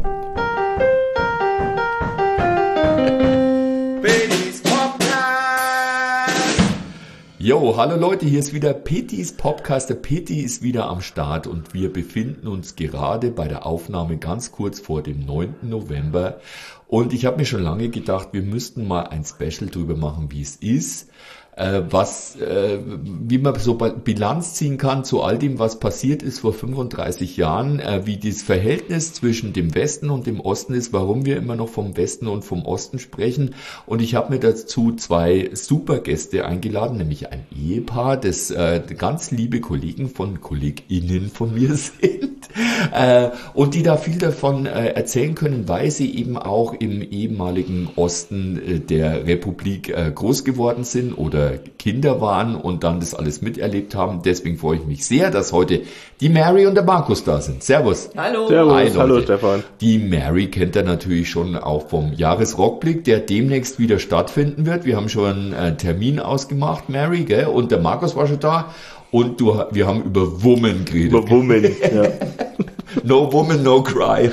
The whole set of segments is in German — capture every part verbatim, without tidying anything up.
Jo, hallo Leute, hier ist wieder Petys Podcast. Der Peti ist wieder am Start und wir befinden uns gerade bei der Aufnahme ganz kurz vor dem neunten November. Und ich habe mir schon lange gedacht, wir müssten mal ein Special drüber machen, wie es ist, äh, was, äh, wie man so Bilanz ziehen kann zu all dem, was passiert ist vor fünfunddreißig Jahren, äh, wie das Verhältnis zwischen dem Westen und dem Osten ist, warum wir immer noch vom Westen und vom Osten sprechen. Und ich habe mir dazu zwei super Gäste eingeladen, nämlich ein Ehepaar, das äh, ganz liebe Kollegen von KollegInnen von mir sind äh, und die da viel davon äh, erzählen können, weil sie eben auch im ehemaligen Osten äh, der Republik äh, groß geworden sind oder Kinder waren und dann das alles miterlebt haben. Deswegen freue ich mich sehr, dass heute die Mary und der Markus da sind. Servus. Hallo. Servus. Hi, Leute. Hallo Stefan. Die Mary kennt ihr natürlich schon auch vom Jahresrockblick, der demnächst wieder stattfinden wird. Wir haben schon einen Termin ausgemacht, Mary, gell? Und der Markus war schon da. Und du, wir haben über Woman geredet. Über Woman, ja. No Woman, no Cry.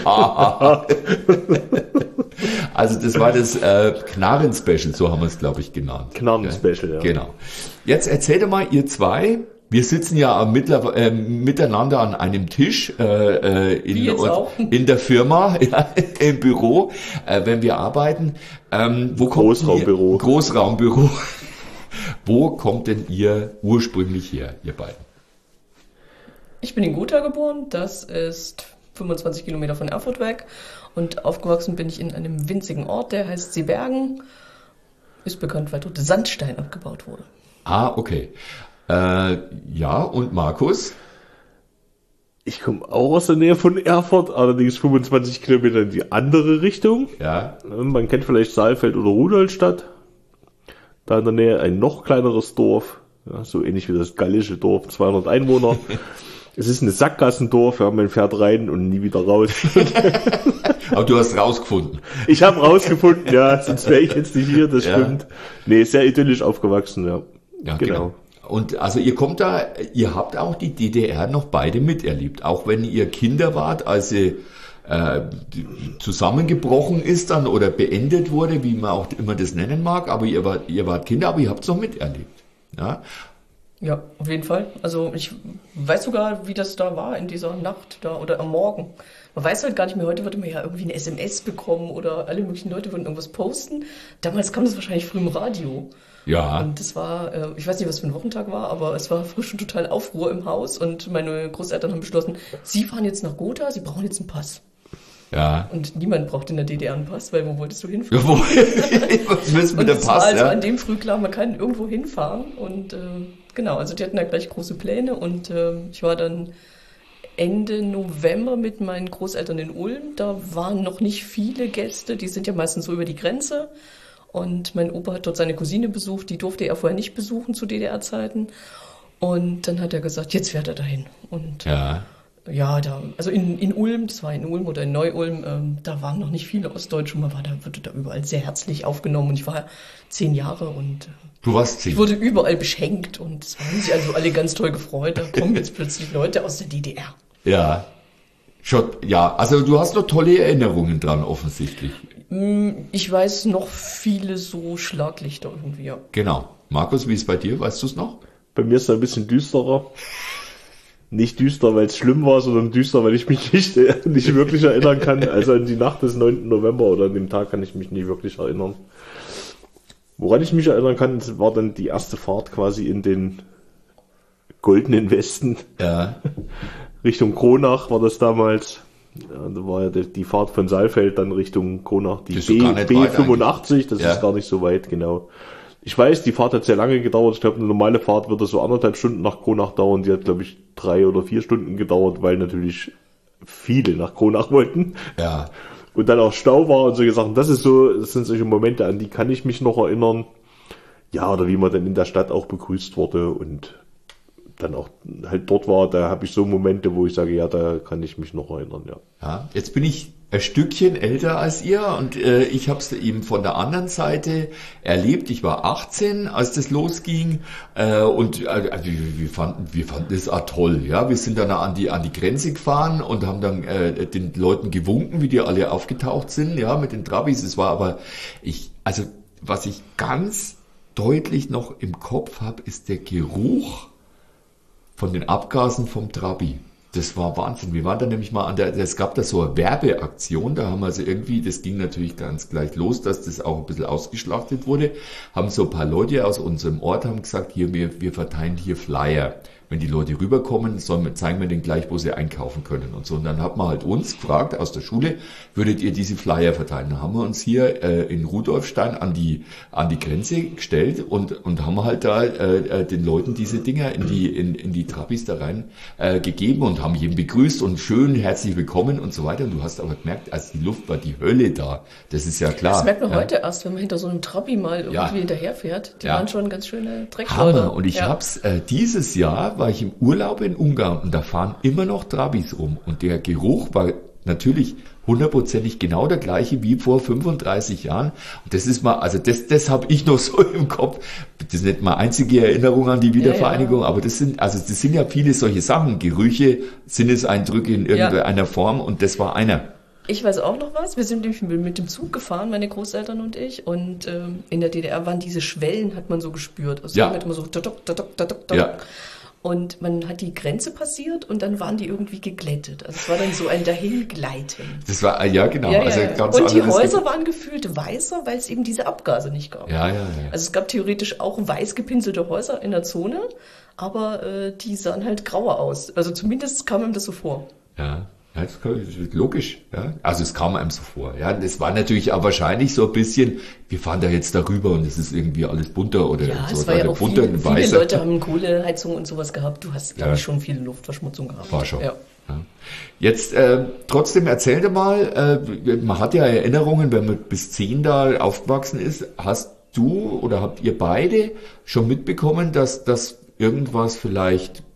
Also das war das äh, Knarren-Special, so haben wir es, glaube ich, genannt. Knarren-Special, ja. Genau. Jetzt erzählt doch mal, ihr zwei, wir sitzen ja mittler, äh, miteinander an einem Tisch äh, in, in der Firma, ja, im Büro, äh, wenn wir arbeiten. Ähm, wo Großraumbüro. Kommt ihr, Großraumbüro. Wo kommt denn ihr ursprünglich her, ihr beiden? Ich bin in Gotha geboren, das ist fünfundzwanzig Kilometer von Erfurt weg. Und aufgewachsen bin ich in einem winzigen Ort, der heißt Seebergen. Ist bekannt, weil dort Sandstein abgebaut wurde. Ah, okay. Äh, ja, und Markus? Ich komme auch aus der Nähe von Erfurt, allerdings fünfundzwanzig Kilometer in die andere Richtung. Ja. Man kennt vielleicht Saalfeld oder Rudolstadt. Da in der Nähe ein noch kleineres Dorf, ja, so ähnlich wie das gallische Dorf, zweihundert Einwohner. Es ist ein Sackgassendorf, ja, man fährt rein und nie wieder raus. Aber du hast rausgefunden. Ich habe rausgefunden, ja, sonst wäre ich jetzt nicht hier, das ja. stimmt. Nee, sehr idyllisch aufgewachsen, ja. Ja, genau. genau. Und also ihr kommt da, ihr habt auch die D D R noch beide miterlebt, auch wenn ihr Kinder wart, als sie äh, zusammengebrochen ist dann oder beendet wurde, wie man auch immer das nennen mag, aber ihr wart, ihr wart Kinder, aber ihr habt es noch miterlebt. Ja. Ja, auf jeden Fall. Also ich weiß sogar, wie das da war in dieser Nacht da oder am Morgen. Man weiß halt gar nicht mehr, heute würde man ja irgendwie eine S M S bekommen oder alle möglichen Leute würden irgendwas posten. Damals kam das wahrscheinlich früh im Radio. Ja. Und das war, äh, ich weiß nicht, was für ein Wochentag war, aber es war früh schon total Aufruhr im Haus und meine Großeltern haben beschlossen, sie fahren jetzt nach Gotha, sie brauchen jetzt einen Pass. Ja. Und niemand braucht in der D D R einen Pass, weil wo wolltest du hinfahren? Ja, wo, was willst du mit dem Pass? War also ja? an dem früh klar, man kann irgendwo hinfahren und äh, genau, also die hatten da gleich große Pläne und äh, ich war dann Ende November mit meinen Großeltern in Ulm. Da waren noch nicht viele Gäste, die sind ja meistens so über die Grenze. Und mein Opa hat dort seine Cousine besucht, die durfte er vorher nicht besuchen zu D D R-Zeiten. Und dann hat er gesagt, jetzt fährt er dahin. Und ja, ja da, also in, in Ulm, das war in Ulm oder in Neu-Ulm, ähm, da waren noch nicht viele Ostdeutsche. Man war da, wurde da überall sehr herzlich aufgenommen. Und ich war zehn Jahre und du warst zehn. Ich wurde überall beschenkt und es haben sich also alle ganz toll gefreut. Da kommen jetzt plötzlich Leute aus der D D R. Ja, schon, ja, also du hast noch tolle Erinnerungen dran, offensichtlich. Ich weiß noch viele so Schlaglichter irgendwie, ja. Genau. Markus, wie ist es bei dir? Weißt du es noch? Bei mir ist es ein bisschen düsterer. Nicht düster, weil es schlimm war, sondern düster, weil ich mich nicht, äh, nicht wirklich erinnern kann. Also an die Nacht des neunten November oder an dem Tag kann ich mich nicht wirklich erinnern. Woran ich mich erinnern kann, war dann die erste Fahrt quasi in den goldenen Westen. Ja. Richtung Kronach war das damals. Ja, da war ja die, die Fahrt von Saalfeld dann Richtung Kronach, die B, B fünfundachtzig, das ja. ist gar nicht so weit, genau. Ich weiß, die Fahrt hat sehr lange gedauert. Ich glaube, eine normale Fahrt würde so anderthalb Stunden nach Kronach dauern. Die hat, glaube ich, drei oder vier Stunden gedauert, weil natürlich viele nach Kronach wollten. Ja. Und dann auch Stau war und solche Sachen. Das ist so, das sind solche Momente, an die kann ich mich noch erinnern. Ja, oder wie man dann in der Stadt auch begrüßt wurde und dann auch halt dort war, da habe ich so Momente, wo ich sage, ja, da kann ich mich noch erinnern, ja. Ja, jetzt bin ich ein Stückchen älter als ihr und äh, ich habe es eben von der anderen Seite erlebt. Ich war achtzehn, als das losging äh, und äh, also wir, wir fanden wir fanden das auch toll. Ja, wir sind dann an die an die Grenze gefahren und haben dann äh, den Leuten gewunken, wie die alle aufgetaucht sind. Ja, mit den Trabis. Es war aber ich also was ich ganz deutlich noch im Kopf habe, ist der Geruch von den Abgasen vom Trabi. Das war Wahnsinn. Wir waren da nämlich mal an der, es gab da so eine Werbeaktion, da haben wir also irgendwie, das ging natürlich ganz gleich los, dass das auch ein bisschen ausgeschlachtet wurde, haben so ein paar Leute aus unserem Ort haben gesagt, hier, wir, wir verteilen hier Flyer. Wenn die Leute rüberkommen, sollen wir, zeigen wir denen gleich, wo sie einkaufen können und so. Und dann hat man halt uns gefragt aus der Schule, würdet ihr diese Flyer verteilen? Dann haben wir uns hier äh, in Rudolfstein an die an die Grenze gestellt und und haben halt da äh, den Leuten diese Dinger in die in, in die Trabis da rein äh, gegeben und haben jeden begrüßt und schön herzlich willkommen und so weiter. Und du hast aber gemerkt, als die Luft war die Hölle da. Das ist ja klar. Das merkt man ja. heute erst, wenn man hinter so einem Trabi mal irgendwie ja. hinterherfährt. Die ja. waren schon ganz schöne Dreckschleuder. Hammer. Und ich ja. hab's äh, dieses Jahr war ich im Urlaub in Ungarn und da fahren immer noch Trabis rum und der Geruch war natürlich hundertprozentig genau der gleiche wie vor fünfunddreißig Jahren. Und das ist mal, also das, das habe ich noch so im Kopf. Das ist nicht mal einzige Erinnerung an die Wiedervereinigung, ja, ja. aber das sind, also das sind ja viele solche Sachen, Gerüche, Sinneseindrücke in irgendeiner ja. Form und das war einer. Ich weiß auch noch was. Wir sind nämlich mit dem Zug gefahren, meine Großeltern und ich. Und ähm, in der D D R waren diese Schwellen, hat man so gespürt. Also ja. man hat immer so dadok, dadok, dadok, dadok. Ja. Und man hat die Grenze passiert und dann waren die irgendwie geglättet. Also es war dann so ein Dahingleiten. Das war, ja genau. Ja, also ja. Ganz und die Häuser Ge- waren gefühlt weißer, weil es eben diese Abgase nicht gab. Ja, ja, ja. Also es gab theoretisch auch weiß gepinselte Häuser in der Zone, aber äh, die sahen halt grauer aus. Also zumindest kam ihm das so vor. Ja. Ja, das ist logisch, ja. Also es kam einem so vor, ja. Das war natürlich auch wahrscheinlich so ein bisschen, wir fahren da jetzt darüber und es ist irgendwie alles bunter oder ja, so. Es war ja auch bunter viele, viele Leute haben Kohleheizung und sowas gehabt. Du hast, glaube ich, ja. schon viele Luftverschmutzung gehabt. War schon. Ja. Ja. Jetzt äh, trotzdem erzähl dir mal, äh, man hat ja Erinnerungen, wenn man bis zehn da aufgewachsen ist. Hast du oder habt ihr beide schon mitbekommen, dass dass irgendwas vielleicht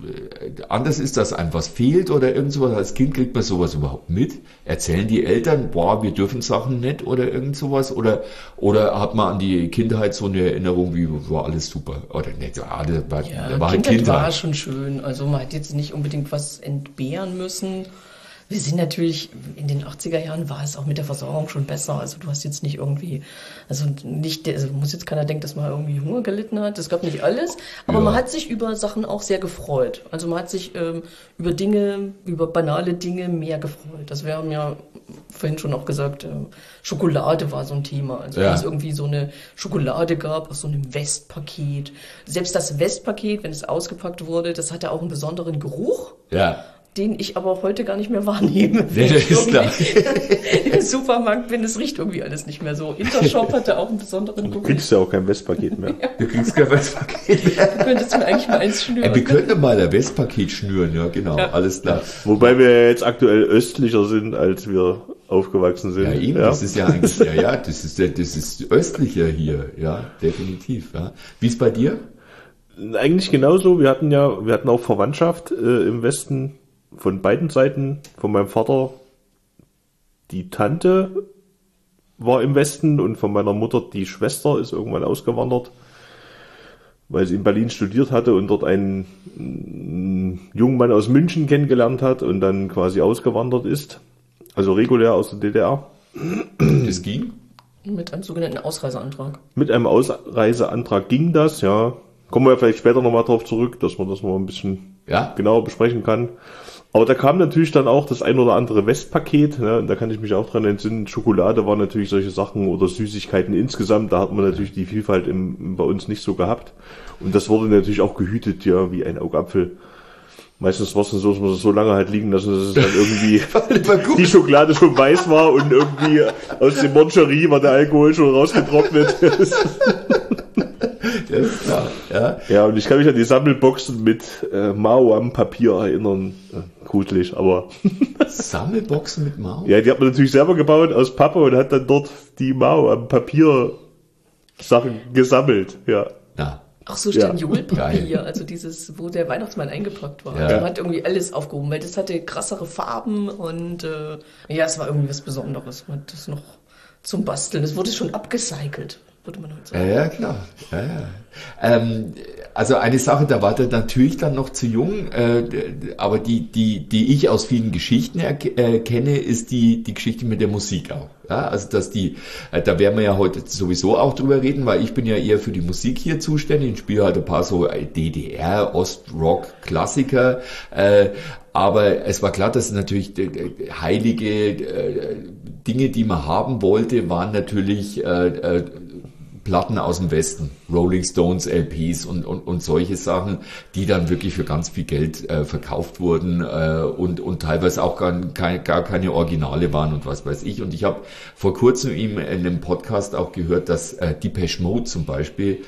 anders ist, dass einem was fehlt oder irgend sowas? Als Kind kriegt man sowas überhaupt mit? Erzählen die Eltern, boah, wir dürfen Sachen nicht oder irgend sowas? Oder, oder hat man an die Kindheit so eine Erinnerung, wie war alles super? Oder nicht, ja, das war, ja, da war Kindheit halt Kindheit. war schon schön. Also man hat jetzt nicht unbedingt was entbehren müssen. Wir sind natürlich, in den achtziger Jahren war es auch mit der Versorgung schon besser. Also du hast jetzt nicht irgendwie, also nicht, also muss jetzt keiner denken, dass man irgendwie Hunger gelitten hat. Das gab nicht alles. Aber ja. man hat sich über Sachen auch sehr gefreut. Also man hat sich ähm, über Dinge, über banale Dinge mehr gefreut. Das wir haben ja vorhin schon auch gesagt, äh, Schokolade war so ein Thema. Also ja. wenn es irgendwie so eine Schokolade gab aus so einem Westpaket. Selbst das Westpaket, wenn es ausgepackt wurde, das hatte auch einen besonderen Geruch. Ja. Den ich aber heute gar nicht mehr wahrnehme. Nee, das ist klar. Im Supermarkt bin, es riecht irgendwie alles nicht mehr so. Intershop hatte auch einen besonderen Geruch. Du kriegst ja auch kein Westpaket mehr. Ja. Du kriegst kein Westpaket mehr. Du könntest mir eigentlich mal eins schnüren. Ey, wir könnten mal ein Westpaket schnüren, ja genau, ja. alles klar. Wobei wir jetzt aktuell östlicher sind, als wir aufgewachsen sind. Ja, eben, ja. das ist ja eigentlich, ja, ja, das ist, das ist östlicher hier, ja, definitiv, ja. Wie ist bei dir? Eigentlich genauso. Wir hatten ja, wir hatten auch Verwandtschaft äh, im Westen. Von beiden Seiten, von meinem Vater, die Tante war im Westen und von meiner Mutter die Schwester ist irgendwann ausgewandert, weil sie in Berlin studiert hatte und dort einen, einen jungen Mann aus München kennengelernt hat und dann quasi ausgewandert ist, also regulär aus der D D R. Das ging? Mit einem sogenannten Ausreiseantrag. Mit einem Ausreiseantrag ging das, ja. Kommen wir ja vielleicht später nochmal drauf zurück, dass man das noch ein bisschen ja. genauer besprechen kann. Aber da kam natürlich dann auch das ein oder andere Westpaket, ne? Da kann ich mich auch dran entsinnen. Schokolade war natürlich solche Sachen oder Süßigkeiten insgesamt. Da hat man natürlich die Vielfalt im, bei uns nicht so gehabt. Und das wurde natürlich auch gehütet, ja, wie ein Augapfel. Meistens war es dann so, dass man es so lange halt liegen lassen, dass es dann irgendwie die Schokolade schon weiß war und irgendwie aus dem Moncherie war der Alkohol schon rausgetrocknet. Ja, ist klar, ja. Ja, und ich kann mich an die Sammelboxen mit äh, Mao am Papier erinnern. Äh, gruselig, aber... Sammelboxen mit Mao? Ja, die hat man natürlich selber gebaut aus Pappe und hat dann dort die Mao am Papier Sachen gesammelt, ja. Ja, Ach so, Staniolpapier, also dieses, wo der Weihnachtsmann eingepackt war. Ja. Man hat irgendwie alles aufgehoben, weil das hatte krassere Farben und äh, ja, es war irgendwie was Besonderes. Man hat das noch zum Basteln. Es wurde schon abgecycelt, würde man heute sagen. Ja, ja klar. Ja, ja. Ähm, also eine Sache, da war der natürlich dann noch zu jung, äh, aber die, die, die ich aus vielen Geschichten er, äh, kenne, ist die, die Geschichte mit der Musik auch. Ja, also dass die, äh, da werden wir ja heute sowieso auch drüber reden, weil ich bin ja eher für die Musik hier zuständig und spiele halt ein paar so D D R, Ostrock, Klassiker, äh, aber es war klar, dass natürlich äh, heilige äh, Dinge, die man haben wollte, waren natürlich äh, äh, Platten aus dem Westen, Rolling Stones, L Ps und, und, und solche Sachen, die dann wirklich für ganz viel Geld äh, verkauft wurden äh, und, und teilweise auch gar, kein, gar keine Originale waren und was weiß ich. Und ich habe vor kurzem in einem Podcast auch gehört, dass äh, Depeche Mode zum Beispiel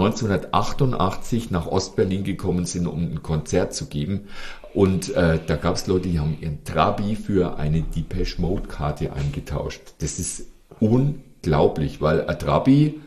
neunzehnhundertachtundachtzig nach Ostberlin gekommen sind, um ein Konzert zu geben. Und äh, da gab es Leute, die haben ihren Trabi für eine Depeche Mode Karte eingetauscht. Das ist unglaublich, weil ein Trabi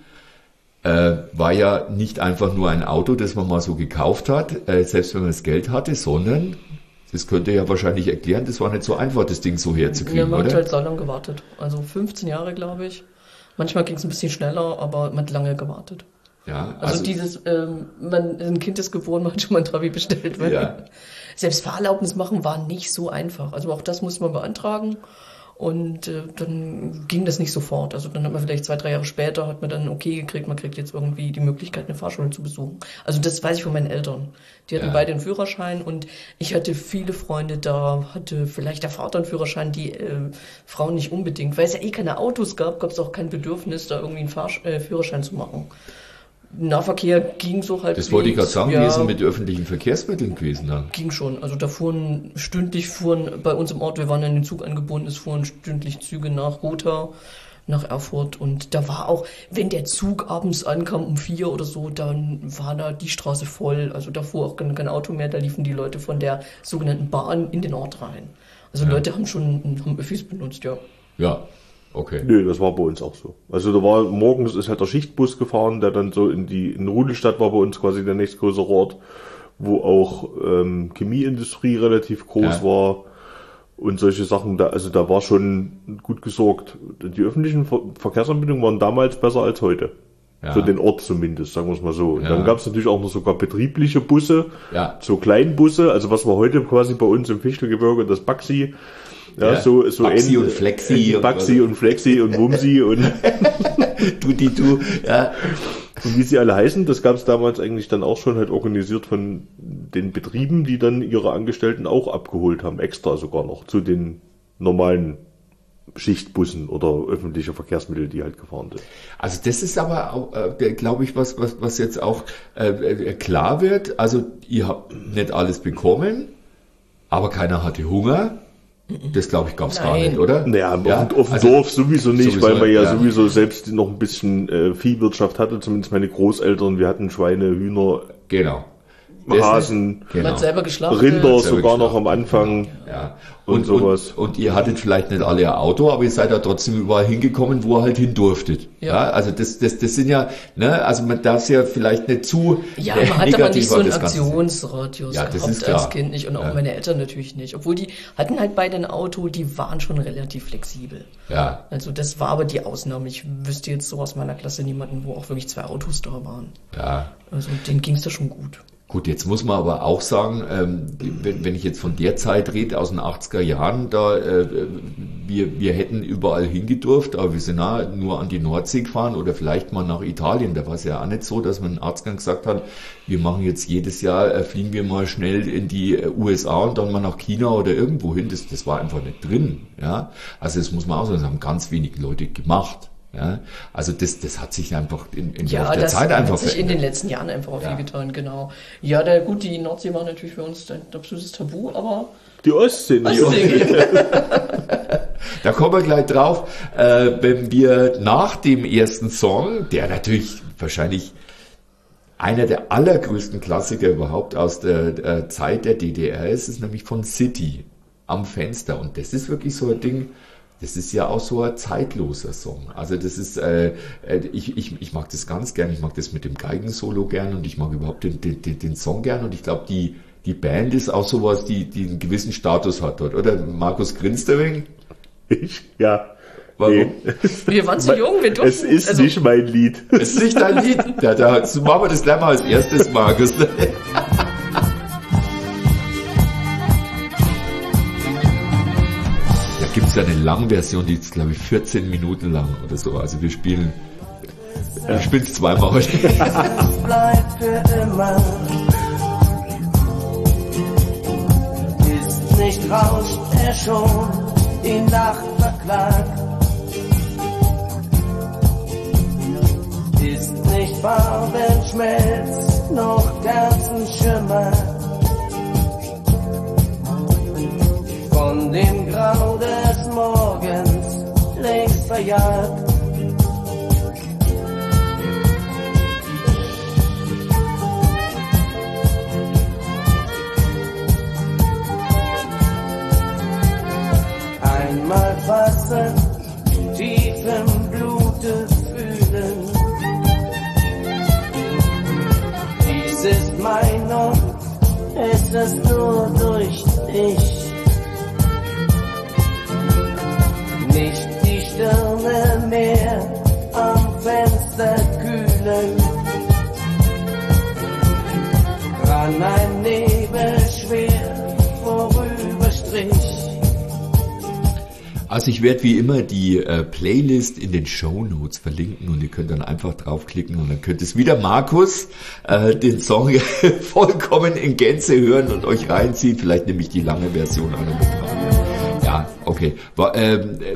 äh, war ja nicht einfach nur ein Auto, das man mal so gekauft hat, äh, selbst wenn man das Geld hatte, sondern, das könnt ihr ja wahrscheinlich erklären, das war nicht so einfach, das Ding so herzukriegen, ja, man oder? hat halt so lange gewartet. Also fünfzehn Jahre, glaube ich. Manchmal ging es ein bisschen schneller, aber man hat lange gewartet. Ja, also, also dieses, ähm, man, ein Kind ist geboren, man hat schon mal ein Trabi bestellt. Weil ja. Selbst Fahrerlaubnis machen war nicht so einfach. Also auch das musste man beantragen. Und äh, dann ging das nicht sofort. Also dann hat man vielleicht zwei, drei Jahre später, hat man dann okay gekriegt, man kriegt jetzt irgendwie die Möglichkeit, eine Fahrschule zu besuchen. Also das weiß ich von meinen Eltern. Die hatten ja. beide einen Führerschein und ich hatte viele Freunde da, hatte vielleicht der Vater einen Führerschein, die äh, Frauen nicht unbedingt. Weil es ja eh keine Autos gab, gab es auch kein Bedürfnis, da irgendwie einen Fahr- äh, Führerschein zu machen. Nahverkehr ging so halt. Das wollte ich gerade sagen, ja, wir sind mit öffentlichen Verkehrsmitteln gewesen dann. Ging schon. Also da fuhren stündlich fuhren bei uns im Ort, wir waren an den Zug angebunden, es fuhren stündlich Züge nach Gotha, nach Erfurt und da war auch, wenn der Zug abends ankam um vier oder so, dann war da die Straße voll. Also da fuhr auch kein, kein Auto mehr, da liefen die Leute von der sogenannten Bahn in den Ort rein. Also ja. Leute haben schon haben Öffis benutzt, ja. Ja. Okay. Nö, das war bei uns auch so. Also da war morgens ist halt der Schichtbus gefahren, der dann so in die in Rudelstadt war bei uns quasi der nächstgrößere Ort, wo auch ähm, Chemieindustrie relativ groß ja. war und solche Sachen. Da also da war schon gut gesorgt. Die öffentlichen Ver- Verkehrsanbindungen waren damals besser als heute. Ja. Für den Ort zumindest, sagen wir es mal so. Und ja. dann gab es natürlich auch noch sogar betriebliche Busse, ja. so Kleinbusse, also was wir heute quasi bei uns im Fichtelgebirge das Baxi. Ja, ja, so, so Baxi und Flexi. Baxi und Flexi und Wumsi und du, die, du, ja. Und wie sie alle heißen, das gab es damals eigentlich dann auch schon halt organisiert von den Betrieben, die dann ihre Angestellten auch abgeholt haben, extra sogar noch zu den normalen Schichtbussen oder öffentliche Verkehrsmittel, die halt gefahren sind. Also das ist aber auch, äh, glaube ich, was, was, was jetzt auch äh, klar wird. Also ihr habt nicht alles bekommen, aber keiner hatte Hunger. Das, glaube ich, gab es gar nicht, oder? Naja, ja, auf dem also, Dorf sowieso nicht, sowieso, weil man ja, ja sowieso selbst noch ein bisschen äh, Viehwirtschaft hatte, zumindest meine Großeltern. Wir hatten Schweine, Hühner, genau. Hasen, genau. Man hat selber geschlachtet. Rinder sogar noch am Anfang ja. und, und sowas. Und, und ihr hattet vielleicht nicht alle ein Auto, aber ihr seid ja trotzdem überall hingekommen, wo ihr halt hin durftet. Ja. ja also das, das, das sind ja, ne, also man darf es ja vielleicht nicht zu ja, man hat aber nicht so einen Aktionsradius ja, gehabt ist als Kind nicht und auch ja. meine Eltern natürlich nicht. Obwohl die hatten halt beide ein Auto, die waren schon relativ flexibel. Ja. Also das war aber die Ausnahme. Ich wüsste jetzt so aus meiner Klasse niemanden, wo auch wirklich zwei Autos da waren. Ja. Also denen ging es da schon gut. Gut, jetzt muss man aber auch sagen, ähm, wenn, wenn ich jetzt von der Zeit rede, aus den achtziger Jahren, da äh, wir, wir hätten überall hingedurft, aber wir sind auch nur an die Nordsee gefahren oder vielleicht mal nach Italien. Da war es ja auch nicht so, dass man einen Arzt dann gesagt hat, wir machen jetzt jedes Jahr, äh, fliegen wir mal schnell in die U S A und dann mal nach China oder irgendwo hin. Das, das war einfach nicht drin. Ja, also das muss man auch sagen, das haben ganz wenig Leute gemacht. Ja, also das, das hat sich einfach in, in ja, der Zeit einfach verändert. Ja, das hat sich in den letzten Jahren einfach auch ja. viel getan, genau. Ja, da, gut, die Nordsee war natürlich für uns ein absolutes Tabu, aber... Die Ostsee, die Ostsee. Da kommen wir gleich drauf, äh, wenn wir nach dem ersten Song, der natürlich wahrscheinlich einer der allergrößten Klassiker überhaupt aus der äh, Zeit der D D R ist, ist nämlich von City, Am Fenster. Und das ist wirklich so ein Ding... das ist ja auch so ein zeitloser Song. Also das ist, äh, ich, ich, ich mag das ganz gern, ich mag das mit dem Geigensolo gern und ich mag überhaupt den, den, den Song gern und ich glaube, die, die Band ist auch sowas, die, die einen gewissen Status hat dort, oder? Markus grinst ein wenig? Ich, ja. Warum? Nee. Wir waren zu jung, wir durften. Es ist also, nicht mein Lied. Es ist nicht dein Lied? Ja, da machen wir das gleich mal als erstes, Markus. Da gibt es ja eine Langversion, die ist, glaube ich, vierzehn Minuten lang oder so. Also wir spielen, ja. wir spielen es zweimal heute. Es bleibt für immer. Ist nicht rauscht er schon, die Nacht verklagt. Ist nicht Farbenschmelz, noch Kerzenschimmer. Von dem Grau des Morgens längst verjagt. Einmal fassen, tief im Blute fühlen. Dies ist mein und ist es nur durch dich. Nicht die Stirne mehr am Fenster kühlen. Ran ein Nebel schwer vorüberstrich. Also ich werde wie immer die äh, Playlist in den Shownotes verlinken und ihr könnt dann einfach draufklicken und dann könnt es wieder Markus äh, den Song vollkommen in Gänze hören und euch reinziehen. Vielleicht nehme ich die lange Version auch noch mit rein. Ja, okay. War, ähm, äh,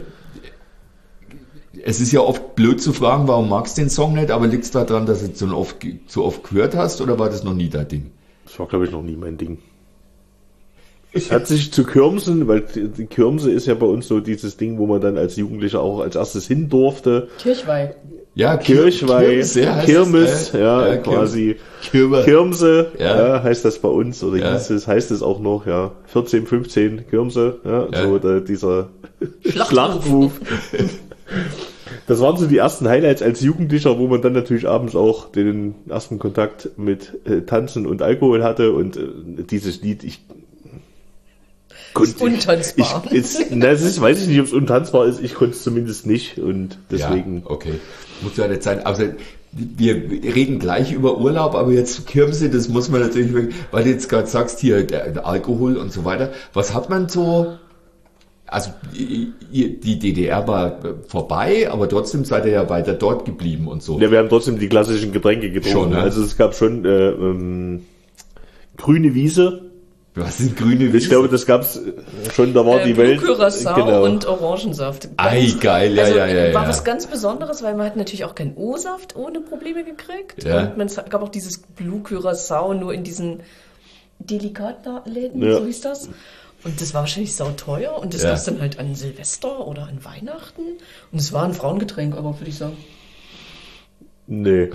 es ist ja oft blöd zu fragen, warum magst du den Song nicht, aber liegt es daran, dass du zu oft, zu oft gehört hast oder war das noch nie dein Ding? Das war, glaube ich, noch nie mein Ding. Es hat sich zu Kirmsen, weil die Kirmse ist ja bei uns so dieses Ding, wo man dann als Jugendlicher auch als erstes hin durfte. Kirchweih. Ja, Kirchweih, Kirmes, ja, Kirmes, äh, ja, ja, quasi. Kirme. Kirmse, ja. ja, heißt das bei uns, oder ja. hieß es, heißt es auch noch, ja, vierzehn, fünfzehn Kirmse, ja, ja. so der, dieser Schlachtruf. Schlachtruf. Das waren so die ersten Highlights als Jugendlicher, wo man dann natürlich abends auch den ersten Kontakt mit äh, Tanzen und Alkohol hatte und äh, dieses Lied, ich ist untanzbar. Ich, ist, na, das ist, weiß ich nicht, ob es untanzbar ist. Ich konnte es zumindest nicht und deswegen. Ja, okay. Muss ja nicht sein. Also, wir reden gleich über Urlaub, aber jetzt Kirmse, das muss man natürlich, weil du jetzt gerade sagst, hier, der, der Alkohol und so weiter. Was hat man so, also, die D D R war vorbei, aber trotzdem seid ihr ja weiter dort geblieben und so. Ja, wir haben trotzdem die klassischen Getränke getrunken. Schon, ne? Also, es gab schon, äh, ähm, grüne Wiese. Was sind grüne Wiese? Ich glaube, das gab's schon, da war äh, die Welt. Curacao genau. Und Orangensaft. Ei, geil, ja, also, ja, ja. War ja. was ganz Besonderes, weil man hat natürlich auch keinen O-Saft ohne Probleme gekriegt. Ja. Und man gab auch dieses Blue Curacao nur in diesen Delikatläden, ja. so hieß das. Und das war wahrscheinlich sauteuer und das ja. gab's dann halt an Silvester oder an Weihnachten. Und es war ein Frauengetränk, aber würde ich sagen. Nee.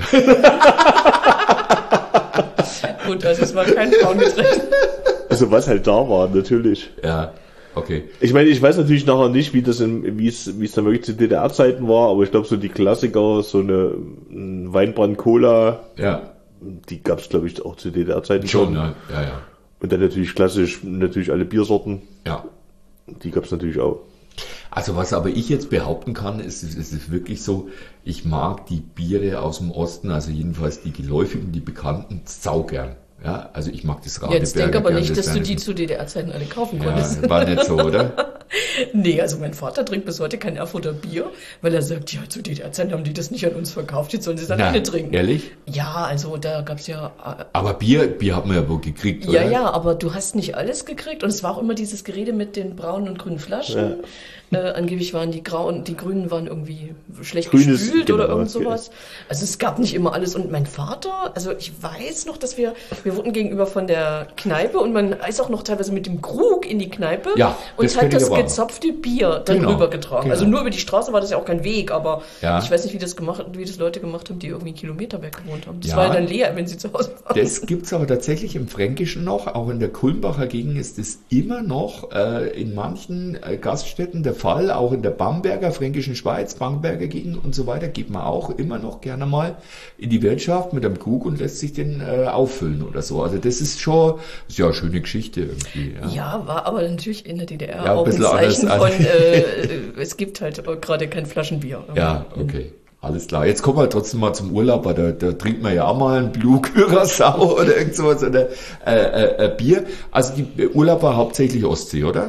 Gut, also es war kein Frauengetränk. Also was halt da war, natürlich. Ja, okay. Ich meine, ich weiß natürlich nachher nicht, wie das in, wie es, wie es dann wirklich zu D D R-Zeiten war, aber ich glaube so die Klassiker, so eine Weinbrand Cola, ja. die gab's glaube ich auch zu D D R-Zeiten schon. schon. Ja, ja, ja. Und dann natürlich klassisch, natürlich alle Biersorten. Ja. Die gab's natürlich auch. Also was aber ich jetzt behaupten kann, ist, es ist wirklich so, ich mag die Biere aus dem Osten, also jedenfalls die geläufigen, die bekannten, saugern. Ja, also ich mag das Radeberger. Jetzt denk aber nicht, das dass du die zu D D R-Zeiten alle kaufen konntest. Ja, war nicht so, oder? Nee, also mein Vater trinkt bis heute kein Erfurter Bier, weil er sagt, ja, zu D D R-Zeiten haben die das nicht an uns verkauft, jetzt sollen sie es alleine trinken. Ehrlich? Ja, also da gab's ja... Äh, aber Bier, Bier hat man ja wohl gekriegt, oder? Ja, ja, aber du hast nicht alles gekriegt und es war auch immer dieses Gerede mit den braunen und grünen Flaschen. Ja. Äh, angeblich waren die grauen, die grünen waren irgendwie schlecht Grünes, gespült genau, oder irgend sowas. Okay. Also es gab nicht immer alles und mein Vater, also ich weiß noch, dass wir, wir wurden gegenüber von der Kneipe und man ist auch noch teilweise mit dem Krug in die Kneipe ja, und hat das gezapfte Bier dann genau, rübergetragen. Genau. Also nur über die Straße war das ja auch kein Weg, aber ja. ich weiß nicht, wie das gemacht, wie das Leute gemacht haben, die irgendwie einen Kilometer weg gewohnt haben. Das ja. war ja dann leer, wenn sie zu Hause waren. Das gibt's aber tatsächlich im Fränkischen noch, auch in der Kulmbacher Gegend ist es immer noch äh, in manchen äh, Gaststätten, der Fall, auch in der Bamberger, Fränkischen Schweiz, Bamberger Gegend und so weiter, geht man auch immer noch gerne mal in die Wirtschaft mit einem Krug und lässt sich den äh, auffüllen oder so. Also das ist schon, ist ja eine schöne Geschichte irgendwie. Ja, ja war aber natürlich in der D D R ja, auch ein, ein Zeichen anders, von, äh, es gibt halt gerade kein Flaschenbier. Ja, okay. Alles klar. Jetzt kommen wir trotzdem mal zum Urlaub, weil da, da trinkt man ja auch mal ein Blue Curaçao oder irgend sowas oder äh, äh, äh, Bier. Also die Urlaub war hauptsächlich Ostsee, oder?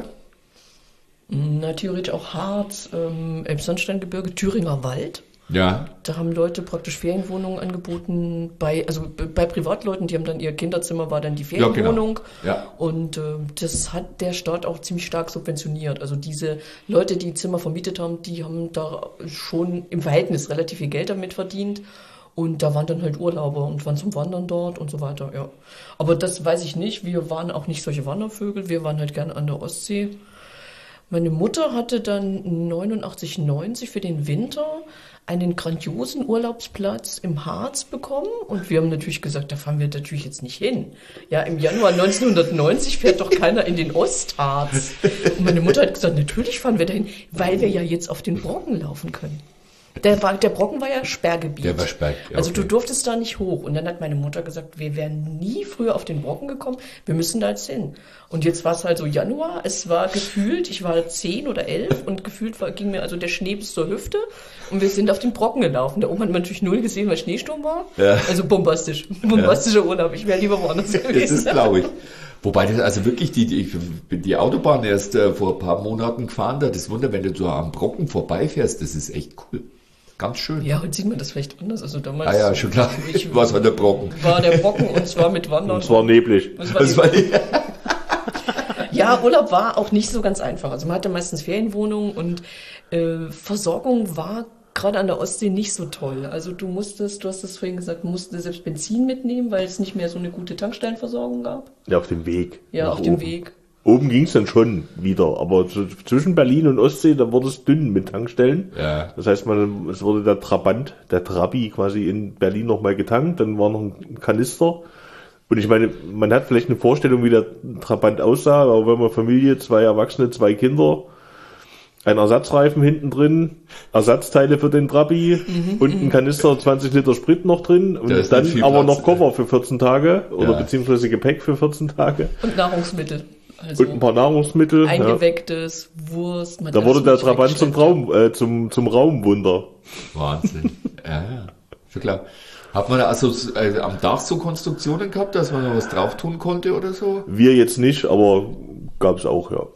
Na, theoretisch auch Harz, ähm, Elbsandsteingebirge, Thüringer Wald. Ja. Da haben Leute praktisch Ferienwohnungen angeboten, bei, also bei Privatleuten, die haben dann ihr Kinderzimmer, war dann die Ferienwohnung. Ja, genau. Ja. Und äh, das hat der Staat auch ziemlich stark subventioniert. Also diese Leute, die Zimmer vermietet haben, die haben da schon im Verhältnis relativ viel Geld damit verdient. Und da waren dann halt Urlauber und waren zum Wandern dort und so weiter, ja. Aber das weiß ich nicht. Wir waren auch nicht solche Wandervögel. Wir waren halt gerne an der Ostsee. Meine Mutter hatte dann neunundachtzig, neunzig für den Winter einen grandiosen Urlaubsplatz im Harz bekommen und wir haben natürlich gesagt, da fahren wir natürlich jetzt nicht hin. Ja, im Januar neunzehnhundertneunzig fährt doch keiner in den Ostharz. Und meine Mutter hat gesagt, natürlich fahren wir dahin, weil wir ja jetzt auf den Brocken laufen können. Der, war, der Brocken war ja Sperrgebiet. Der war Sperr, ja, also okay. Du durftest da nicht hoch. Und dann hat meine Mutter gesagt, wir wären nie früher auf den Brocken gekommen, wir müssen da jetzt hin. Und jetzt war es halt so Januar, es war gefühlt, ich war zehn oder elf und gefühlt war, ging mir also der Schnee bis zur Hüfte und wir sind auf den Brocken gelaufen. Da oben hat man natürlich null gesehen, weil Schneesturm war. Ja. Also bombastisch, bombastischer ja. Urlaub. Ich wäre lieber woanders gewesen. Das ist, glaube ich. Wobei das also wirklich, die, die, ich bin die Autobahn erst äh, vor ein paar Monaten gefahren, da das Wunder, wenn du so am Brocken vorbeifährst, das ist echt cool. Ganz schön. Ja, heute sieht man das vielleicht anders. Also damals. Ah ja, schon klar. Ich, was war der Brocken? War der Brocken und zwar mit Wandern. Und zwar neblig. Es war das war neblig. Ja, Urlaub war auch nicht so ganz einfach. Also man hatte meistens Ferienwohnungen und äh, Versorgung war gerade an der Ostsee nicht so toll. Also du musstest, du hast es vorhin gesagt, musstest selbst Benzin mitnehmen, weil es nicht mehr so eine gute Tankstellenversorgung gab. Ja, auf dem Weg. Ja, auf dem Weg. Oben ging es dann schon wieder, aber zwischen Berlin und Ostsee, da wurde es dünn mit Tankstellen. Ja. Das heißt, man, es wurde der Trabant, der Trabi quasi in Berlin nochmal getankt, dann war noch ein Kanister. Und ich meine, man hat vielleicht eine Vorstellung, wie der Trabant aussah, aber wenn man Familie, zwei Erwachsene, zwei Kinder, ein Ersatzreifen hinten drin, Ersatzteile für den Trabi mhm, und ein Kanister, zwanzig Liter Sprit noch drin und dann aber Platz, noch Koffer für vierzehn Tage oder ja. beziehungsweise Gepäck für vierzehn Tage. Und Nahrungsmittel. Also und ein paar Nahrungsmittel. Eingewecktes, ja. Wurst. Da wurde der Trabant zum Traum, äh, zum, zum Raumwunder. Wahnsinn. ja, ja. Schon klar. Hat man da also äh, am Dach so Konstruktionen gehabt, dass man da was drauf tun konnte oder so? Wir jetzt nicht, aber gab es auch, ja.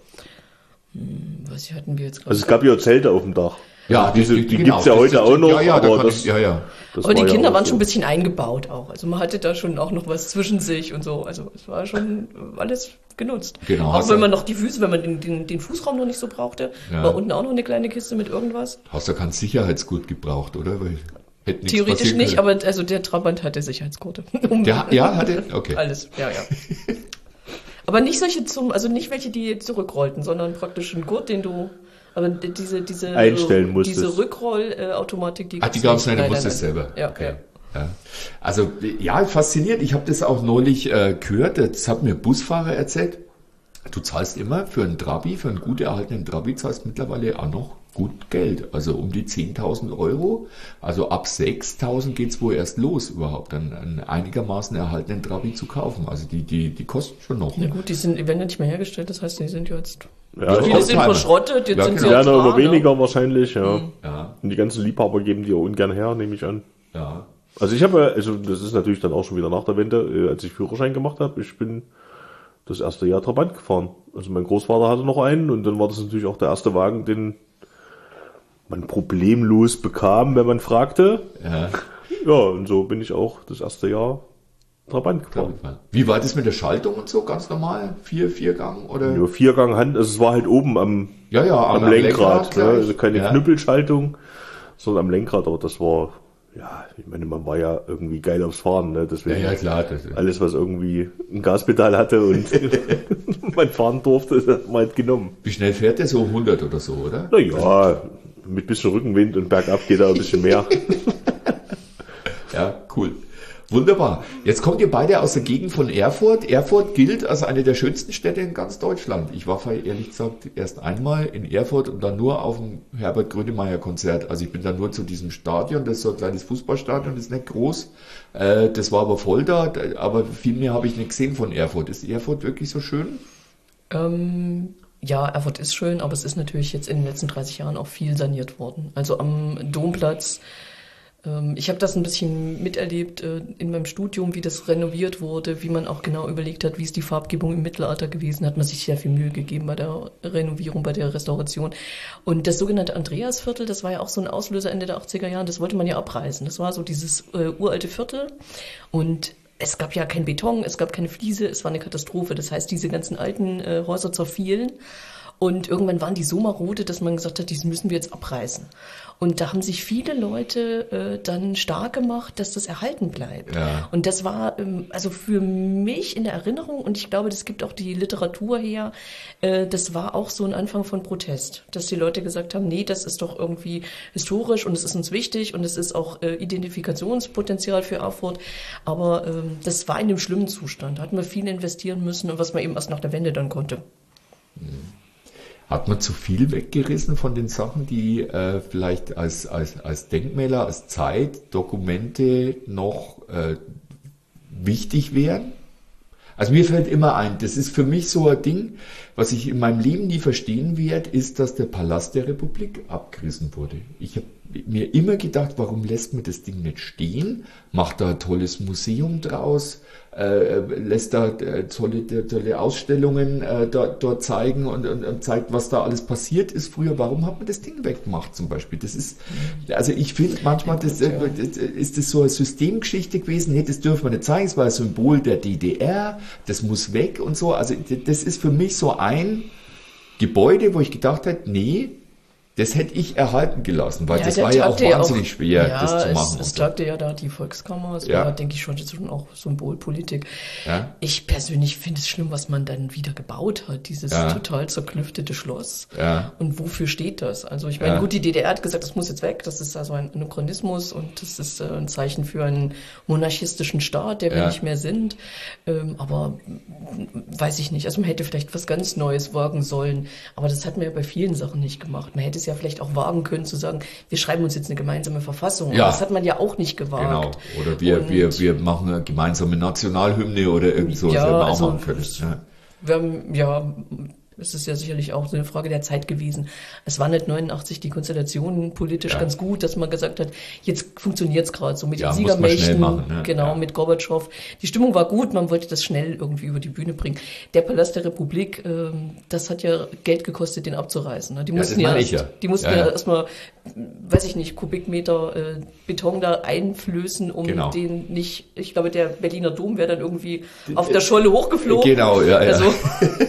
Hm, was hatten wir jetzt gerade? Also es gab ja Zelte auf dem Dach. Ja, diese, die, die genau, gibt's ja heute auch noch, ja, ja, aber, da das, ich, ja, ja. das aber die war Kinder ja waren so. schon ein bisschen eingebaut auch. Also man hatte da schon auch noch was zwischen sich und so. Also es war schon alles genutzt. Genau, auch wenn man noch die Füße, wenn man den, den, den Fußraum noch nicht so brauchte, ja. war unten auch noch eine kleine Kiste mit irgendwas. Hast du kein Sicherheitsgurt gebraucht, oder? Weil hätte nichts Theoretisch nicht, können. Aber also der Trabant hatte Sicherheitsgurte. Der, ja, hatte? Okay. Alles, ja, ja. Aber nicht solche zum, also nicht welche, die zurückrollten, sondern praktisch ein Gurt, den du, aber diese, diese, einstellen musstest. Diese Rückrollautomatik, die Ach, die gab es nicht, du musstest selber. Ja, okay. Ja. Ja. Also, ja, fasziniert. Ich habe das auch neulich äh, gehört, das hat mir Busfahrer erzählt. Du zahlst immer für einen Trabi, für einen gut erhaltenen Trabi, zahlst mittlerweile auch noch gut Geld. Also um die zehntausend Euro. Also ab sechstausend geht's wohl erst los, überhaupt einen, einen einigermaßen erhaltenen Trabi zu kaufen. Also die, die, die kosten schon noch. Na gut, die sind, die werden ja nicht mehr hergestellt, das heißt, die sind ja jetzt, ja, viele sind verschrottet, jetzt ja, sind genau. sie ja, ja aber weniger ne? wahrscheinlich, ja. Mhm. ja. Und die ganzen Liebhaber geben die auch ungern her, nehme ich an. Ja. Also ich habe, also das ist natürlich dann auch schon wieder nach der Wende, als ich Führerschein gemacht habe, ich bin das erste Jahr Trabant gefahren. Also mein Großvater hatte noch einen und dann war das natürlich auch der erste Wagen, den man problemlos bekam, wenn man fragte. Ja. Ja, und so bin ich auch das erste Jahr Trabant gefahren. Wie war das mit der Schaltung und so? Ganz normal? Vier, Viergang oder? Ja, Viergang Hand, also es war halt oben am, ja, ja, am, am Lenkrad. Lenkrad ne? Also keine ja. Knüppelschaltung, sondern am Lenkrad, aber das war, ja, ich meine, man war ja irgendwie geil aufs Fahren, ne? Deswegen ja, ja, klar. Das alles, was irgendwie ein Gaspedal hatte und man fahren durfte, das hat man halt genommen. Wie schnell fährt der? So hundert oder so, oder? Na ja, mit bisschen Rückenwind und bergab geht er ein bisschen mehr. Ja, cool. Wunderbar. Jetzt kommt ihr beide aus der Gegend von Erfurt. Erfurt gilt als eine der schönsten Städte in ganz Deutschland. Ich war ehrlich gesagt erst einmal in Erfurt und dann nur auf dem Herbert Grönemeyer Konzert. Also ich bin dann nur zu diesem Stadion, das ist so ein kleines Fußballstadion, das ist nicht groß. Das war aber voll da, aber viel mehr habe ich nicht gesehen von Erfurt. Ist Erfurt wirklich so schön? Ähm, ja, Erfurt ist schön, aber es ist natürlich jetzt in den letzten dreißig Jahren auch viel saniert worden. Also am Domplatz. Ich habe das ein bisschen miterlebt in meinem Studium, wie das renoviert wurde, wie man auch genau überlegt hat, wie ist die Farbgebung im Mittelalter gewesen, hat man sich sehr viel Mühe gegeben bei der Renovierung, bei der Restauration. Und das sogenannte Andreasviertel, das war ja auch so ein Auslöser Ende der achtziger Jahren, das wollte man ja abreißen. Das war so dieses äh, uralte Viertel und es gab ja kein Beton, es gab keine Fliese, es war eine Katastrophe. Das heißt, diese ganzen alten äh, Häuser zerfielen. Und irgendwann waren die so marode, dass man gesagt hat, die müssen wir jetzt abreißen. Und da haben sich viele Leute äh, dann stark gemacht, dass das erhalten bleibt. Ja. Und das war ähm, also für mich in der Erinnerung, und ich glaube, das gibt auch die Literatur her, äh, das war auch so ein Anfang von Protest, dass die Leute gesagt haben, nee, das ist doch irgendwie historisch und es ist uns wichtig und es ist auch äh, Identifikationspotenzial für Erfurt. Aber ähm, das war in einem schlimmen Zustand. Da hatten wir viel investieren müssen, was man eben erst nach der Wende dann konnte. Mhm. Hat man zu viel weggerissen von den Sachen, die äh, vielleicht als, als, als Denkmäler, als Zeitdokumente noch äh, wichtig wären? Also mir fällt immer ein, das ist für mich so ein Ding, was ich in meinem Leben nie verstehen werde, ist, dass der Palast der Republik abgerissen wurde. Ich habe mir immer gedacht, warum lässt man das Ding nicht stehen? Macht da ein tolles Museum draus? Äh, lässt da äh, tolle, tolle Ausstellungen äh, da, dort zeigen und, und, und zeigt, was da alles passiert ist früher. Warum hat man das Ding weggemacht zum Beispiel? Das ist, also ich finde manchmal, das, äh, das, ist das so eine Systemgeschichte gewesen. Nee, das dürfen wir nicht zeigen. Es war ein Symbol der D D R. Das muss weg und so. Also das ist für mich so ein Gebäude, wo ich gedacht habe, nee, das hätte ich erhalten gelassen, weil ja, das war ja auch wahnsinnig auch, schwer, ja, das zu machen. Es, es tagte ja da die Volkskammer, es ja. war, denke ich, schon, schon auch Symbolpolitik. Ja. Ich persönlich finde es schlimm, was man dann wieder gebaut hat, dieses ja. total zerklüftete Schloss. Ja. Und wofür steht das? Also ich meine, ja. gut, die D D R hat gesagt, das muss jetzt weg, das ist also ein Anachronismus und das ist äh, ein Zeichen für einen monarchistischen Staat, der wir ja. nicht mehr sind. Ähm, aber weiß ich nicht, also man hätte vielleicht was ganz Neues wagen sollen, aber das hat man ja bei vielen Sachen nicht gemacht. Man hätte es ja vielleicht auch wagen können zu sagen, wir schreiben uns jetzt eine gemeinsame Verfassung. Ja. Das hat man ja auch nicht gewagt. Genau. Oder wir, wir, wir machen eine gemeinsame Nationalhymne oder irgend so, ja, was wir also, auch machen können. Ja. Wir haben, ja, es ist ja sicherlich auch so eine Frage der Zeit gewesen. Es war nicht neunundachtzig die Konstellation politisch ja. ganz gut, dass man gesagt hat, jetzt funktioniert es gerade so mit ja, den Siegermächten, machen, ne? genau, ja. mit Gorbatschow. Die Stimmung war gut, man wollte das schnell irgendwie über die Bühne bringen. Der Palast der Republik, ähm, das hat ja Geld gekostet, den abzureißen. Ne? Die ja, mussten ja, erst, ja, die mussten ja, ja. ja erstmal, weiß ich nicht, Kubikmeter äh, Beton da einflößen, um genau. den nicht, ich glaube, der Berliner Dom wäre dann irgendwie auf der Scholle hochgeflogen. Genau, ja, ja. Also,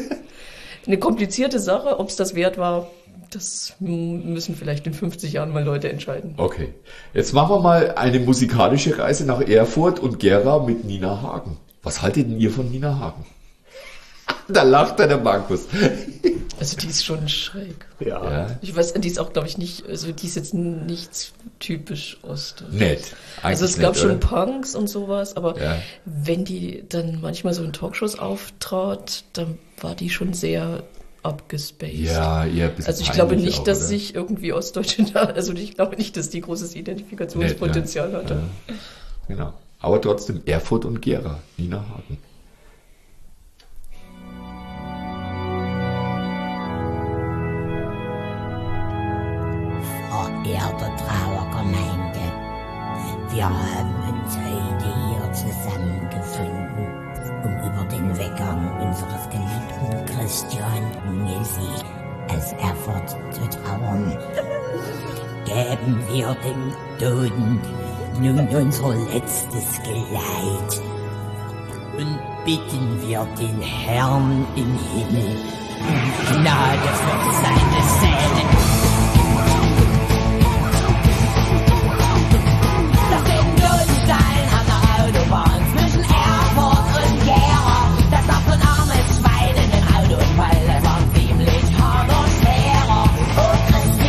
eine komplizierte Sache, ob es das wert war, das müssen vielleicht in fünfzig Jahren mal Leute entscheiden. Okay, jetzt machen wir mal eine musikalische Reise nach Erfurt und Gera mit Nina Hagen. Was haltet denn ihr von Nina Hagen? Da lacht der Markus. Also die ist schon schräg. Ja. ja. Ich weiß, die ist auch, glaube ich, nicht, also die ist jetzt nichts typisch Ost. Nett. Also es nett, gab schon oder? Punks und sowas, aber ja. wenn die dann manchmal so in Talkshows auftrat, dann war die schon sehr abgespaced. Ja, eher ein bisschen Also ich glaube nicht, auch, dass oder? sich irgendwie Ostdeutsche da, also ich glaube nicht, dass die großes Identifikationspotenzial Nett, hatte. Ja. Genau. Aber trotzdem Erfurt und Gera, Nina Hagen. Verehrte Trauergemeinde, wir haben uns heute hier zusammengefunden, um über den Weggang unseres geliebten Christian Ungesi aus Erfurt zu trauern. Geben wir dem Toten nun unser letztes Geleit und bitten wir den Herrn im Himmel um Gnade für seine Seele.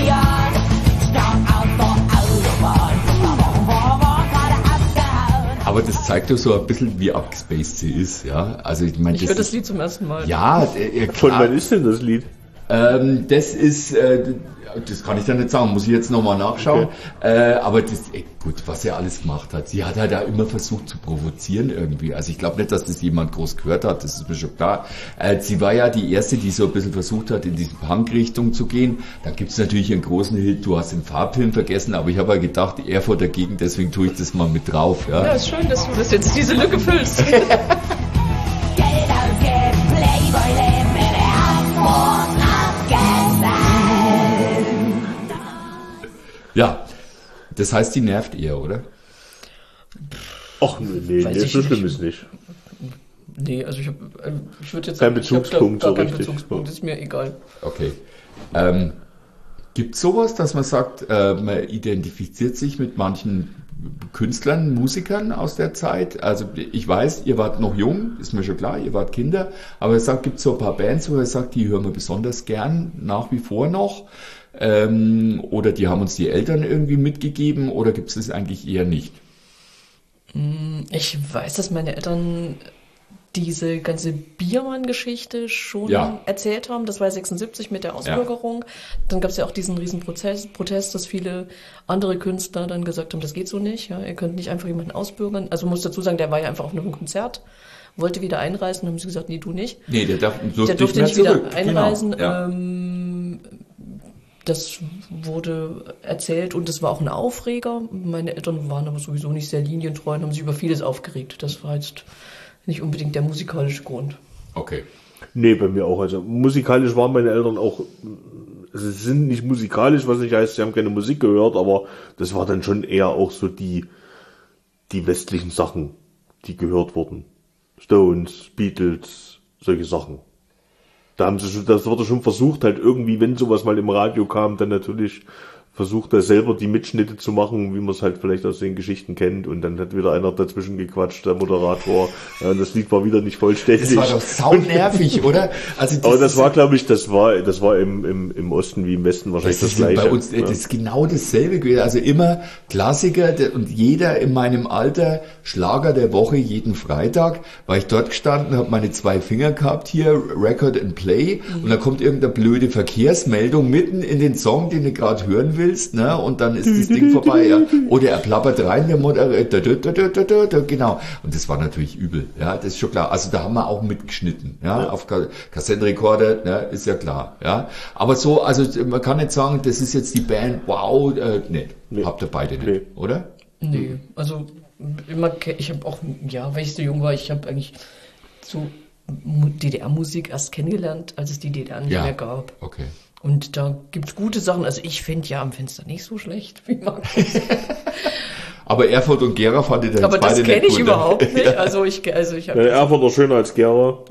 Aber aber das zeigt doch so ein bisschen, wie abgespaced sie ist, ja. Also ich meine, ich höre das Lied zum ersten Mal. Ja, äh, klar. Von wann ist denn das Lied? Ähm, das ist, äh, das kann ich dann nicht sagen, muss ich jetzt nochmal nachschauen. Okay. Äh, aber das, ey, gut, was er alles gemacht hat. Sie hat halt da immer versucht zu provozieren irgendwie. Also ich glaube nicht, dass das jemand groß gehört hat, das ist mir schon klar. Äh, sie war ja die erste, die so ein bisschen versucht hat, in diese Punk-Richtung zu gehen. Da gibt's natürlich einen großen Hit, du hast den Farbfilm vergessen, aber ich habe ja gedacht, Erfurt dagegen, deswegen tue ich das mal mit drauf. Ja, ja, ist schön, dass du das jetzt diese Lücke füllst. Ja, das heißt, die nervt eher, oder? Ach nee, nee, so schlimm ist nicht. Nee, also ich, hab, ich würde jetzt sagen, kein Bezugspunkt, gar so kein richtig. Bezugspunkt, ist mir egal. Okay. Ähm, gibt es sowas, dass man sagt, äh, man identifiziert sich mit manchen Künstlern, Musikern aus der Zeit? Also ich weiß, ihr wart noch jung, ist mir schon klar, ihr wart Kinder, aber es gibt so ein paar Bands, wo ihr sagt, die hören wir besonders gern, nach wie vor noch. Ähm, oder die haben uns die Eltern irgendwie mitgegeben, oder gibt es das eigentlich eher nicht? Ich weiß, dass meine Eltern diese ganze Biermann-Geschichte schon ja. erzählt haben. Das war sechsundsiebzig mit der Ausbürgerung. Ja. Dann gab es ja auch diesen riesen Protest, Protest, dass viele andere Künstler dann gesagt haben, das geht so nicht. Ja, ihr könnt nicht einfach jemanden ausbürgern. Also muss dazu sagen, der war ja einfach auf einem Konzert, wollte wieder einreisen, haben sie gesagt, nee, du nicht. Nee, der, darf, der durfte nicht, nicht wieder zurück. einreisen. Genau. Ja. Ähm, Das wurde erzählt und das war auch ein Aufreger. Meine Eltern waren aber sowieso nicht sehr linientreu und haben sich über vieles aufgeregt. Das war jetzt nicht unbedingt der musikalische Grund. Okay. Nee, bei mir auch. Also musikalisch waren meine Eltern auch, sie sind nicht musikalisch, was nicht heißt, sie haben keine Musik gehört, aber das war dann schon eher auch so die, die westlichen Sachen, die gehört wurden. Stones, Beatles, solche Sachen. Da haben sie schon, das wurde schon versucht, halt irgendwie, wenn sowas mal im Radio kam, dann natürlich versucht er selber die Mitschnitte zu machen, wie man es halt vielleicht aus den Geschichten kennt, und dann hat wieder einer dazwischen gequatscht, der Moderator, ja, das Lied war wieder nicht vollständig. Das war doch saunervig, oder? Also das, aber das war, glaube ich, das war, das war im, im, im Osten wie im Westen wahrscheinlich das, das Gleiche. Bei uns, ja. Das ist genau dasselbe gewesen. Also immer Klassiker, und jeder in meinem Alter, Schlager der Woche, jeden Freitag, war ich dort gestanden, habe meine zwei Finger gehabt hier, Record and Play, mhm. und da kommt irgendeine blöde Verkehrsmeldung mitten in den Song, den du gerade hören willst. Ne? Und dann ist das Ding vorbei, ja. Oder er plappert rein, der Moderator, genau. Und das war natürlich übel, ja, das ist schon klar. Also da haben wir auch mitgeschnitten, ja, ja. Auf Kassettenrekorder, ne, ist ja klar, ja. Aber so, also man kann nicht sagen, das ist jetzt die Band, wow, äh, nee, nee. Habt ihr beide nicht, nee. Oder? Nee, also immer, ich habe auch, ja, weil ich so jung war, ich habe eigentlich so D D R-Musik erst kennengelernt, als es die D D R nicht ja. mehr gab. Okay. Und da gibt's gute Sachen. Also ich finde ja am Fenster nicht so schlecht, wie man. Aber Erfurt und Gera fand ich da jetzt Aber beide das kenne ich gut, überhaupt ne? nicht. Also ich, also ich habe. Ja, Erfurt war schöner als Gera.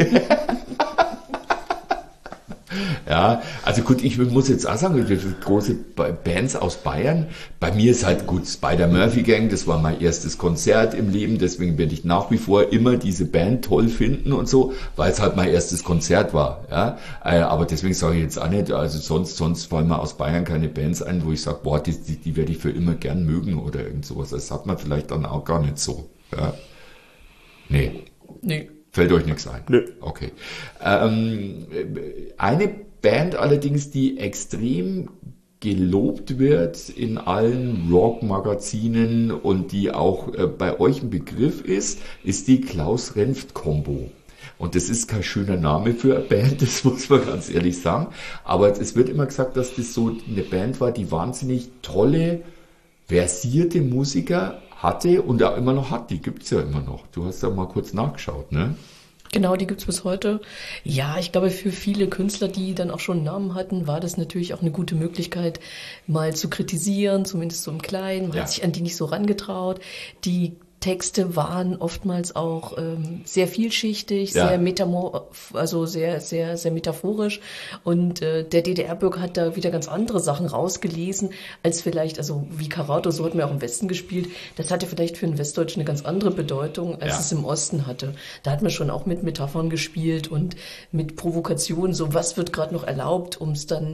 Ja, also gut, ich muss jetzt auch sagen, die große Bands aus Bayern, bei mir ist halt gut Spider-Murphy Gang, das war mein erstes Konzert im Leben, deswegen werde ich nach wie vor immer diese Band toll finden und so, weil es halt mein erstes Konzert war, ja, aber deswegen sage ich jetzt auch nicht, also sonst, sonst fallen mir aus Bayern keine Bands ein, wo ich sage, boah, die, die, die werde ich für immer gern mögen oder irgend sowas, das sagt man vielleicht dann auch gar nicht so, ja. Nee. Nee. Fällt euch nichts ein? Nö. Okay. Ähm, eine Band allerdings, die extrem gelobt wird in allen Rock-Magazinen und die auch äh, bei euch ein Begriff ist, ist die Klaus-Renft-Kombo. Und das ist kein schöner Name für eine Band, das muss man ganz ehrlich sagen. Aber es wird immer gesagt, dass das so eine Band war, die wahnsinnig tolle, versierte Musiker hatte und auch immer noch hat. Die gibt's ja immer noch. Du hast ja mal kurz nachgeschaut, ne? Genau, die gibt's bis heute. Ja, ich glaube, für viele Künstler, die dann auch schon einen Namen hatten, war das natürlich auch eine gute Möglichkeit, mal zu kritisieren, zumindest so im Kleinen. Man ja. hat sich an die nicht so rangetraut. Die Texte waren oftmals auch ähm, sehr vielschichtig, ja. sehr metamor also sehr, sehr, sehr metaphorisch. Und äh, der D D R-Bürger hat da wieder ganz andere Sachen rausgelesen, als vielleicht, also wie Karato, so hat man auch im Westen gespielt. Das hatte vielleicht für einen Westdeutschen eine ganz andere Bedeutung, als ja. es im Osten hatte. Da hat man schon auch mit Metaphern gespielt und mit Provokationen, so was wird gerade noch erlaubt, um es dann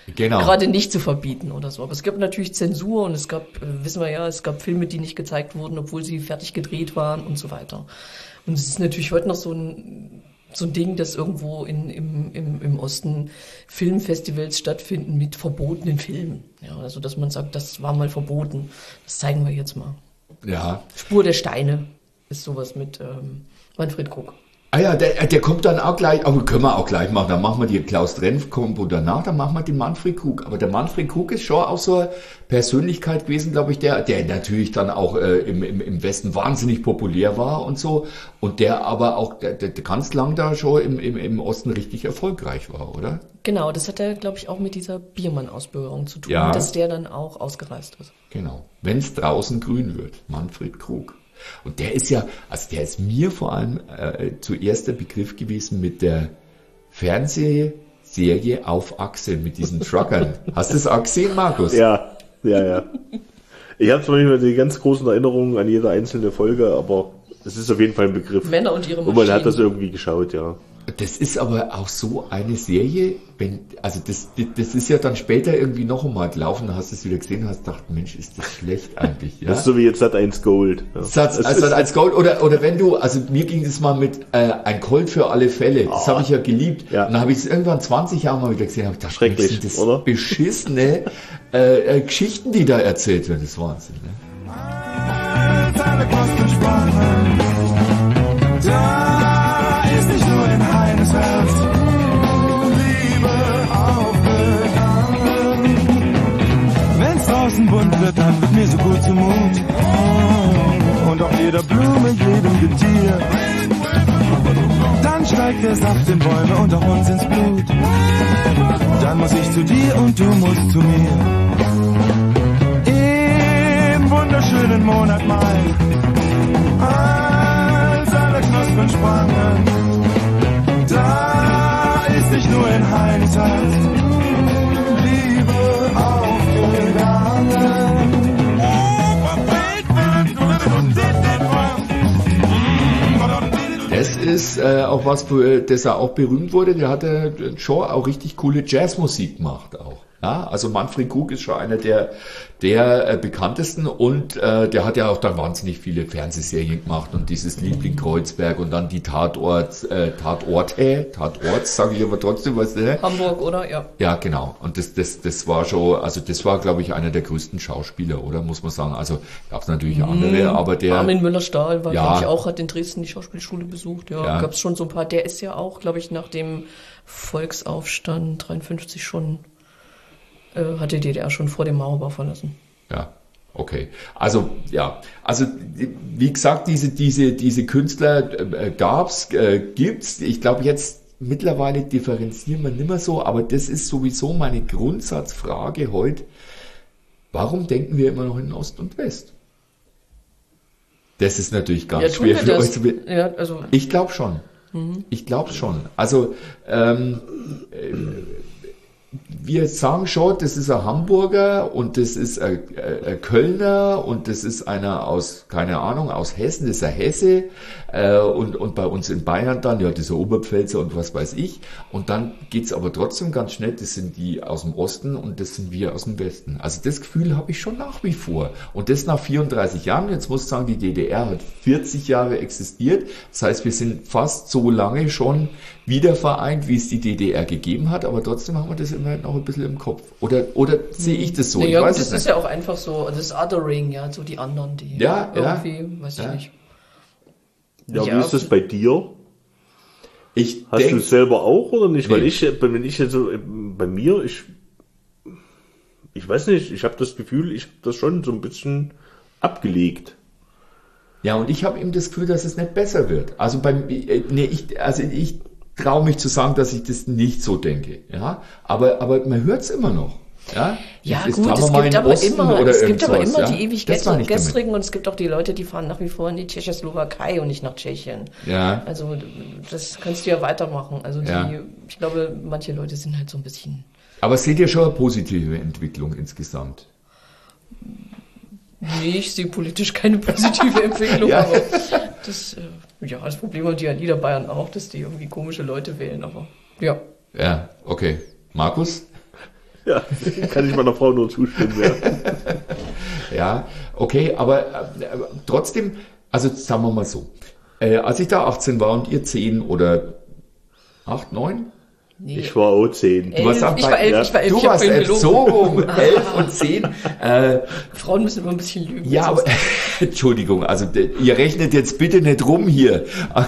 genau. gerade nicht zu verbieten oder so. Aber es gab natürlich Zensur und es gab, wissen wir ja, es gab Filme, die nicht gezeigt wurden, obwohl sie fertig gedreht waren und so weiter. Und es ist natürlich heute noch so ein so ein Ding, dass irgendwo in, im, im, im Osten Filmfestivals stattfinden mit verbotenen Filmen. Ja, also dass man sagt, das war mal verboten. Das zeigen wir jetzt mal. Ja. Spur der Steine ist sowas mit ähm, Manfred Krug. Ah ja, der, der kommt dann auch gleich, aber können wir auch gleich machen. Dann machen wir die Klaus-Drenf-Kombo danach, dann machen wir den Manfred Krug. Aber der Manfred Krug ist schon auch so eine Persönlichkeit gewesen, glaube ich, der, der natürlich dann auch äh, im, im, im Westen wahnsinnig populär war und so. Und der aber auch der, der ganz lang da schon im, im, im Osten richtig erfolgreich war, oder? Genau, das hat er, glaube ich, auch mit dieser Biermann-Ausbürgerung zu tun, ja. dass der dann auch ausgereist ist. Genau. Wenn es draußen grün wird, Manfred Krug. Und der ist ja, also der ist mir vor allem äh, zuerst der Begriff gewesen mit der Fernsehserie Auf Achse, mit diesen Truckern. Hast du das auch gesehen, Markus? Ja, ja, ja. Ich habe zwar nicht mehr die ganz großen Erinnerungen an jede einzelne Folge, aber es ist auf jeden Fall ein Begriff. Männer und ihre Maschinen. Und man hat das irgendwie geschaut, ja. Das ist aber auch so eine Serie, wenn, also das, das ist ja dann später irgendwie noch einmal gelaufen, hast du es wieder gesehen, hast gedacht, Mensch, ist das schlecht eigentlich, ja? Das ist so wie jetzt Sat eins Gold. Ja. Sat, also Sat eins Gold, oder, oder wenn du, also mir ging das mal mit, äh, ein Colt für alle Fälle, das oh. habe ich ja geliebt, ja. Und dann habe ich es irgendwann zwanzig Jahre mal wieder gesehen, habe ich gedacht, schrecklich, sind das oder? beschissene, äh, äh, Geschichten, die da erzählt werden, das ist Wahnsinn, ne? Da ist nicht nur in Heines Herz Liebe aufgegangen. Wenn's draußen bunt wird, dann wird mir so gut zumut. Und auf jeder Blume, jedem Getier. Dann steigt der Saft in Bäume und auch uns ins Blut. Dann muss ich zu dir und du musst zu mir. Im wunderschönen Monat Mai. Knospen sprangen, da ist nicht nur in Heines Herz Liebe aufgegangen. Das ist äh, auch was, für das er auch berühmt wurde. Der hatte schon auch richtig coole Jazzmusik gemacht auch. Ja, also Manfred Krug ist schon einer der der äh, bekanntesten und äh, der hat ja auch dann wahnsinnig viele Fernsehserien gemacht und dieses Liebling Kreuzberg und dann die Tatort, äh, Tatorte, Tatorts, sage ich aber trotzdem, was ne? Hamburg, oder? Ja. Ja, genau. Und das das das war schon, also das war, glaube ich, einer der größten Schauspieler, oder? Muss man sagen. Also gab es natürlich mhm. andere, aber der... Armin Müller-Stahl war, ja, glaube ich, auch, hat in Dresden die Schauspielschule besucht. Ja, ja. Gab es schon so ein paar. Der ist ja auch, glaube ich, nach dem Volksaufstand dreiundfünfzig schon... hat die D D R schon vor dem Mauerbau verlassen. Ja, okay. Also, ja, also, wie gesagt, diese, diese, diese Künstler äh, gab's, äh, gibt's. Ich glaube, jetzt mittlerweile differenzieren wir nicht mehr so, aber das ist sowieso meine Grundsatzfrage heute. Warum denken wir immer noch in Ost und West? Das ist natürlich ganz ja, schwer für euch zu be- ja, also Ich glaube schon. Mhm. Ich glaube schon. Also, ähm, äh, wir sagen schon, das ist ein Hamburger und das ist ein, ein Kölner und das ist einer aus, keine Ahnung, aus Hessen, das ist ein Hesse äh, und, und bei uns in Bayern dann, ja, dieser Oberpfälzer und was weiß ich. Und dann geht's aber trotzdem ganz schnell, das sind die aus dem Osten und das sind wir aus dem Westen. Also das Gefühl habe ich schon nach wie vor. Und das nach vierunddreißig Jahren. Jetzt muss ich sagen, die D D R hat vierzig Jahre existiert. Das heißt, wir sind fast so lange schon wieder vereint, wie es die D D R gegeben hat, aber trotzdem haben wir das immer noch ein bisschen im Kopf. Oder, oder sehe ich das so? Nee, ich ja, weiß das es ist nicht. ja auch einfach so, das Othering, ja, so die anderen, die ja, irgendwie, ja. weiß ich ja. nicht. Ja, ja, wie ist das bei dir? Ich Hast denk, du es selber auch oder nicht? Nee. Weil ich, wenn ich jetzt so, bei mir, ich, ich weiß nicht, ich habe das Gefühl, ich habe das schon so ein bisschen abgelegt. Ja, und ich habe eben das Gefühl, dass es nicht besser wird. Also bei nee, ich, also ich traue mich zu sagen, dass ich das nicht so denke. Ja, aber aber man hört es immer noch. Ja, ja jetzt, gut, jetzt es gibt, aber immer, oder es gibt aber immer ja? die ewig Gestrigen und es gibt auch die Leute, die fahren nach wie vor in die Tschechoslowakei und nicht nach Tschechien. Ja. Also das kannst du ja weitermachen. Also die, ja. ich glaube, manche Leute sind halt so ein bisschen... Aber seht ihr schon eine positive Entwicklung insgesamt? Nee, ich sehe politisch keine positive Entwicklung, ja. aber das, äh, ja, das Problem haben die ja Niederbayern auch, dass die irgendwie komische Leute wählen, aber ja. Ja, okay. Markus? Ja, kann ich meiner Frau nur zustimmen, ja. Ja, okay, aber äh, trotzdem, also sagen wir mal so, äh, als ich da achtzehn war und ihr zehn oder acht, neun? Nee. Ich war auch zehn. Du warst ich, war elf, ja. ich war elf, du ich warst elf, so rum, elf und zehn. Äh, Frauen müssen immer ein bisschen lügen. Ja, aber, Entschuldigung, also ihr rechnet jetzt bitte nicht rum hier,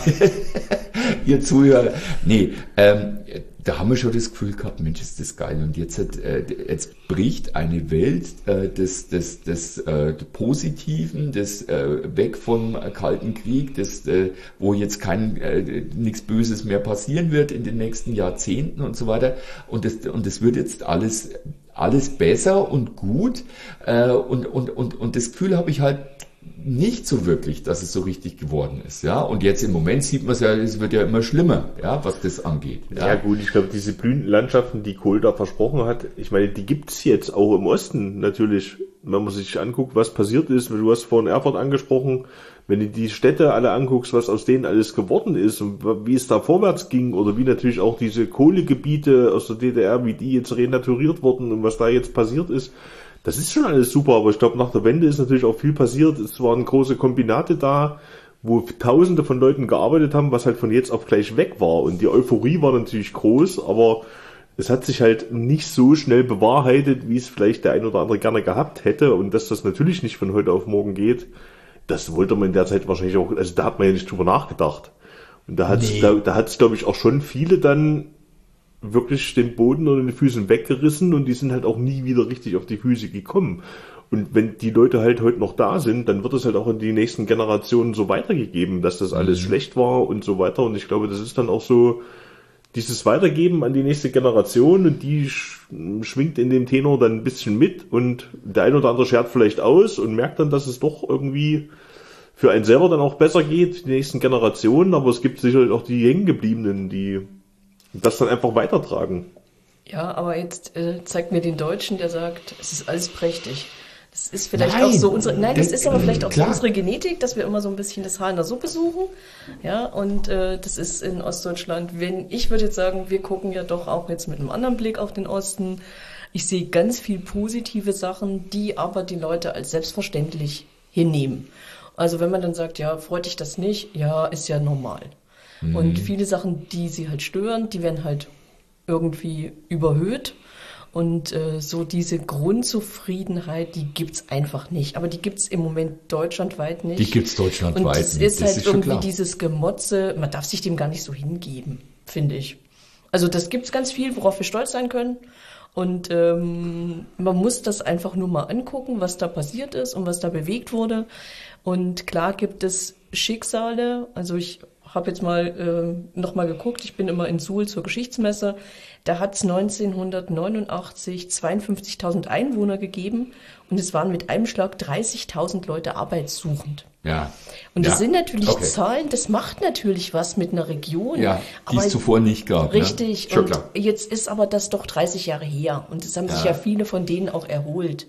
ihr Zuhörer. Nee, ähm, da haben wir schon das Gefühl gehabt, Mensch, ist das geil. Und jetzt, hat, äh, jetzt bricht eine Welt äh, des, des, des äh, Positiven, des äh, weg vom Kalten Krieg, des, äh, wo jetzt kein äh, nichts Böses mehr passieren wird in den nächsten Jahrzehnten und so weiter. Und das, und das wird jetzt alles alles besser und gut. Äh, und, und, und, und das Gefühl habe ich halt nicht so wirklich, dass es so richtig geworden ist, ja. Und jetzt im Moment sieht man es ja, es wird ja immer schlimmer, ja, was das angeht. Ja, ja gut, ich glaube, diese blühenden Landschaften, die Kohl da versprochen hat, ich meine, die gibt's jetzt auch im Osten natürlich, wenn man sich anguckt, was passiert ist. Du hast vorhin Erfurt angesprochen, wenn du die Städte alle anguckst, was aus denen alles geworden ist und wie es da vorwärts ging oder wie natürlich auch diese Kohlegebiete aus der D D R, wie die jetzt renaturiert wurden und was da jetzt passiert ist. Das ist schon alles super, aber ich glaube, nach der Wende ist natürlich auch viel passiert. Es waren große Kombinate da, wo Tausende von Leuten gearbeitet haben, was halt von jetzt auf gleich weg war. Und die Euphorie war natürlich groß, aber es hat sich halt nicht so schnell bewahrheitet, wie es vielleicht der ein oder andere gerne gehabt hätte. Und dass das natürlich nicht von heute auf morgen geht, das wollte man in der Zeit wahrscheinlich auch, also da hat man ja nicht drüber nachgedacht. Und da hat es, nee. da, da hat es, glaube ich, auch schon viele dann wirklich den Boden unter den Füßen weggerissen und die sind halt auch nie wieder richtig auf die Füße gekommen. Und wenn die Leute halt heute noch da sind, dann wird es halt auch in die nächsten Generationen so weitergegeben, dass das alles mhm. schlecht war und so weiter. Und ich glaube, das ist dann auch so dieses Weitergeben an die nächste Generation und die sch- schwingt in dem Tenor dann ein bisschen mit und der ein oder andere schert vielleicht aus und merkt dann, dass es doch irgendwie für einen selber dann auch besser geht, die nächsten Generationen. Aber es gibt sicherlich auch die Hängengebliebenen, die das dann einfach weitertragen. Ja, aber jetzt äh, zeigt mir den Deutschen, der sagt, es ist alles prächtig. Das ist vielleicht nein, auch so unsere, nein, das, das ist aber vielleicht auch klar. so unsere Genetik, dass wir immer so ein bisschen das Haar in der Suppe suchen. Ja, und äh, das ist in Ostdeutschland, wenn, ich würde jetzt sagen, wir gucken ja doch auch jetzt mit einem anderen Blick auf den Osten. Ich sehe ganz viel positive Sachen, die aber die Leute als selbstverständlich hinnehmen. Also wenn man dann sagt, ja, freut dich das nicht? Ja, ist ja normal. Mhm. Und viele Sachen, die sie halt stören, die werden halt irgendwie überhöht. Und äh, so diese Grundzufriedenheit, die gibt's einfach nicht. Aber die gibt's im Moment deutschlandweit nicht. Die gibt's deutschlandweit nicht. Und das nicht. ist das halt ist irgendwie dieses Gemotze, man darf sich dem gar nicht so hingeben, finde ich. Also das gibt's ganz viel, worauf wir stolz sein können. Und ähm, man muss das einfach nur mal angucken, was da passiert ist und was da bewegt wurde. Und klar gibt es Schicksale, also ich habe jetzt mal äh, noch mal geguckt, ich bin immer in Suhl zur Geschichtsmesse, da hat es neunzehnhundertneunundachtzig zweiundfünfzigtausend Einwohner gegeben und es waren mit einem Schlag dreißigtausend Leute arbeitssuchend. Ja. Und das ja. sind natürlich okay. Zahlen, das macht natürlich was mit einer Region. Ja, die es zuvor nicht gab. Richtig, ne? und klar. Jetzt ist aber das doch dreißig Jahre her und es haben ja. sich ja viele von denen auch erholt.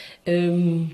Ähm,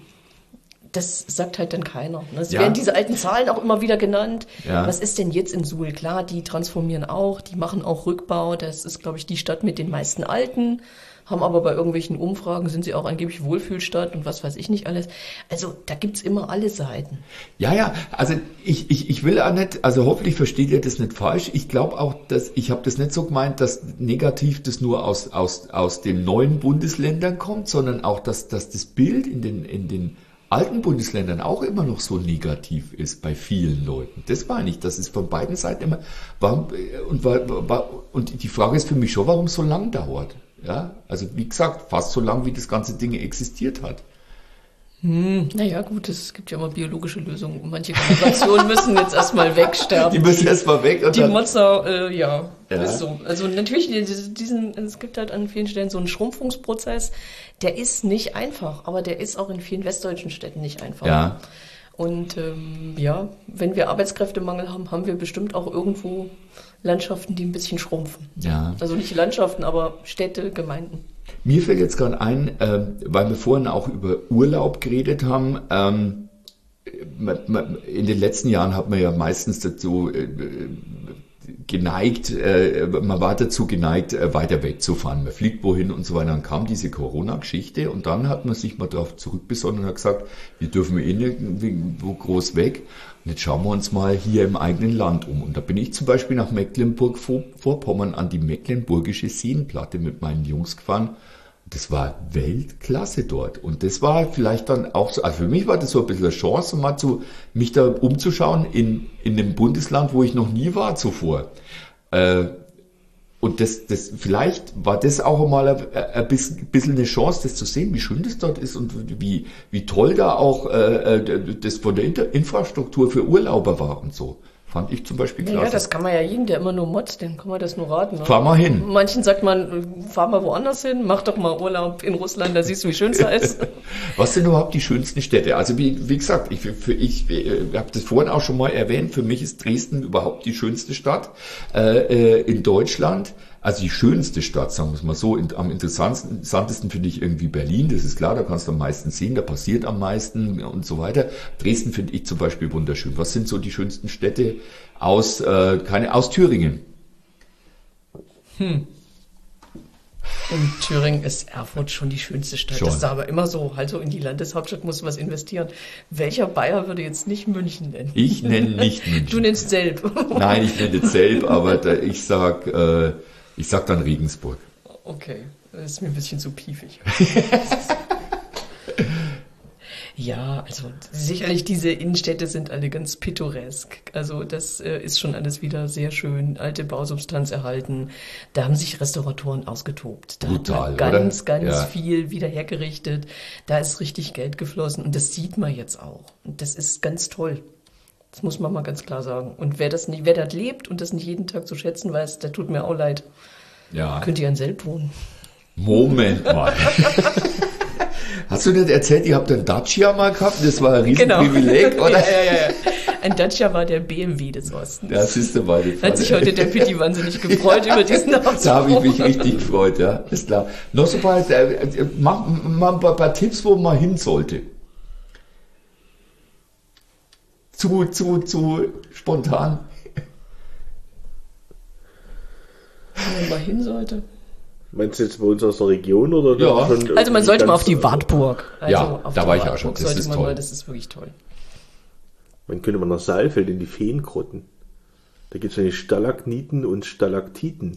Das sagt halt dann keiner. Es ja. werden diese alten Zahlen auch immer wieder genannt. Ja. Was ist denn jetzt in Suhl? Klar, die transformieren auch, die machen auch Rückbau. Das ist, glaube ich, die Stadt mit den meisten Alten. Haben aber bei irgendwelchen Umfragen, sind sie auch angeblich Wohlfühlstadt und was weiß ich nicht alles. Also da gibt's immer alle Seiten. Ja, ja, also ich, ich, ich will auch nicht, also hoffentlich versteht ihr das nicht falsch. Ich glaube auch, dass ich habe das nicht so gemeint, dass negativ das nur aus, aus, aus den neuen Bundesländern kommt, sondern auch, dass, dass das Bild in den, in den alten Bundesländern auch immer noch so negativ ist bei vielen Leuten. Das meine ich, das ist von beiden Seiten immer, warum, und, war, und die Frage ist für mich schon, warum es so lang dauert. Ja, also wie gesagt, fast so lang, wie das ganze Ding existiert hat. Hm, naja gut, es gibt ja immer biologische Lösungen. Manche Generationen müssen jetzt erstmal wegsterben. Die müssen erstmal weg. Und die Mozart, äh, ja, ja, ist so. Also natürlich, diesen, es gibt halt an vielen Stellen so einen Schrumpfungsprozess, der ist nicht einfach, aber der ist auch in vielen westdeutschen Städten nicht einfach. Ja. Und ähm, ja, wenn wir Arbeitskräftemangel haben, haben wir bestimmt auch irgendwo Landschaften, die ein bisschen schrumpfen. Ja. Also nicht Landschaften, aber Städte, Gemeinden. Mir fällt jetzt gerade ein, äh, weil wir vorhin auch über Urlaub geredet haben, ähm, in den letzten Jahren hat man ja meistens dazu, äh, geneigt, äh, man war dazu geneigt, äh, weiter wegzufahren. Man fliegt wohin und so weiter. Dann kam diese Corona-Geschichte und dann hat man sich mal darauf zurückbesonnen und hat gesagt, wir dürfen eh nirgendwo groß weg. Und jetzt schauen wir uns mal hier im eigenen Land um. Und da bin ich zum Beispiel nach Mecklenburg-Vorpommern an die Mecklenburgische Seenplatte mit meinen Jungs gefahren. Das war Weltklasse dort. Und das war vielleicht dann auch so, also für mich war das so ein bisschen eine Chance, mal zu, mich da umzuschauen in, in einem Bundesland, wo ich noch nie war zuvor. Äh, und das, das, vielleicht war das auch mal ein, ein bisschen, bisschen eine Chance, das zu sehen, wie schön das dort ist und wie, wie toll da auch äh, das von der Inter- Infrastruktur für Urlauber war und so. Fand ich zum Beispiel klasse. Ja, das kann man ja jeden, der immer nur motzt, den kann man das nur raten. Ne? Fahr mal hin. Manchen sagt man, fahr mal woanders hin, mach doch mal Urlaub in Russland, da siehst du, wie schön es da ist. Was sind überhaupt die schönsten Städte? Also wie, wie gesagt, ich, für, ich, ich habe das vorhin auch schon mal erwähnt, für mich ist Dresden überhaupt die schönste Stadt äh, in Deutschland. Also die schönste Stadt, sagen wir es mal so. In, am interessantesten finde ich irgendwie Berlin, das ist klar, da kannst du am meisten sehen, da passiert am meisten und so weiter. Dresden finde ich zum Beispiel wunderschön. Was sind so die schönsten Städte aus, äh, keine, aus Thüringen? Hm. In Thüringen ist Erfurt schon die schönste Stadt. Schon. Das ist aber immer so, halt so in die Landeshauptstadt muss was investieren. Welcher Bayer würde jetzt nicht München nennen? Ich nenne nicht München. Du nennst Selb. Nein, ich nenne Selb, aber da, ich sag, äh, ich sag dann Regensburg. Okay, das ist mir ein bisschen zu piefig. Ja, also sicherlich diese Innenstädte sind alle ganz pittoresk. Also das äh, ist schon alles wieder sehr schön, alte Bausubstanz erhalten. Da haben sich Restauratoren ausgetobt. Da Brutal, hat man ganz, oder? ganz Ja. viel wieder hergerichtet. Da ist richtig Geld geflossen und das sieht man jetzt auch. Und das ist ganz toll. Das muss man mal ganz klar sagen. Und wer das nicht, wer das lebt und das nicht jeden Tag zu schätzen weiß, der tut mir auch leid. Ja. Könnt ihr an Selb wohnen? Moment mal. Hast du nicht erzählt, ihr habt einen Dacia mal gehabt? Das war ein Riesenprivileg, Genau. oder? Ja, ja, ja. Ein Dacia war der B M W des Ostens. Ja, siehst du mal. Hat sich heute der Pitti wahnsinnig gefreut über diesen Ausdruck. Da habe ich mich richtig gefreut, ja, ist klar. Noch so ein paar, äh, mach mal ein paar, paar Tipps, wo man hin sollte. Zu, zu, zu spontan. Wo man mal hin sollte. Meinst du jetzt bei uns aus der Region oder? Ja. Schon Also man sollte mal auf die ganz- Wartburg. Also Ja, auf da die war ich auch Wartburg schon. Das sollte ist man toll. Mal, das ist wirklich toll. Dann könnte man nach Saalfeld in die Feengrotten. Da gibt es eine Stalagniten und Stalaktiten.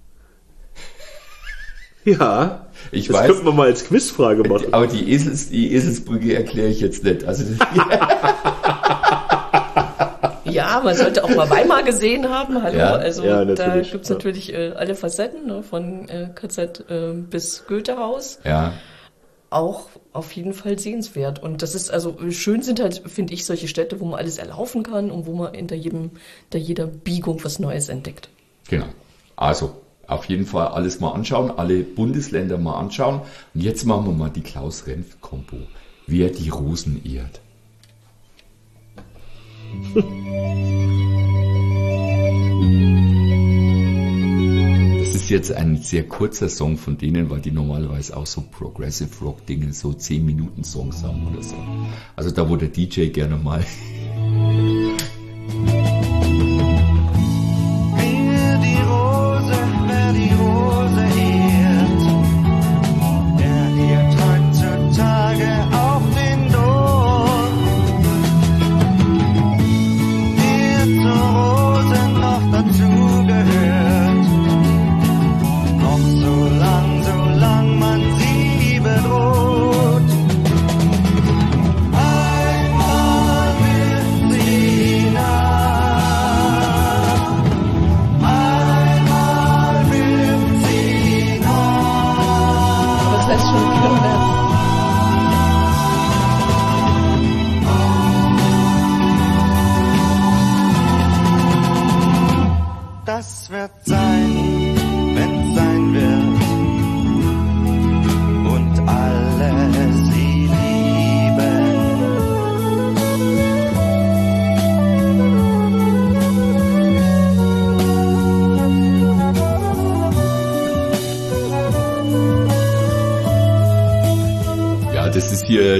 Ja, Ich das weiß. könnten wir mal als Quizfrage machen. Aber die, Esels, die Eselsbrücke erkläre ich jetzt nicht. Also das, Ja, man sollte auch mal Weimar gesehen haben. Hallo, Ja, also ja, da natürlich, gibt's ja. natürlich äh, alle Facetten, ne, von äh, K Z äh, bis Goethehaus. ja. Auch auf jeden Fall sehenswert. Und das ist also schön sind halt, finde ich, solche Städte, wo man alles erlaufen kann und wo man hinter jedem, hinter jeder Biegung was Neues entdeckt. Genau. Also, auf jeden Fall alles mal anschauen, alle Bundesländer mal anschauen. Und jetzt machen wir mal die Klaus-Renf-Kombo. Wer die Rosen ehrt. Das ist jetzt ein sehr kurzer Song von denen, weil die normalerweise auch so Progressive Rock Dinge, so zehn Minuten Songs haben oder so. Also da, wo der D J gerne mal Wer die Rose, wer die Rose ehrt, der ehrt heutzutage auch den Dom. Der zur Rose noch dazugehört, noch so lang, so lang man sie bedroht. Einmal wird sie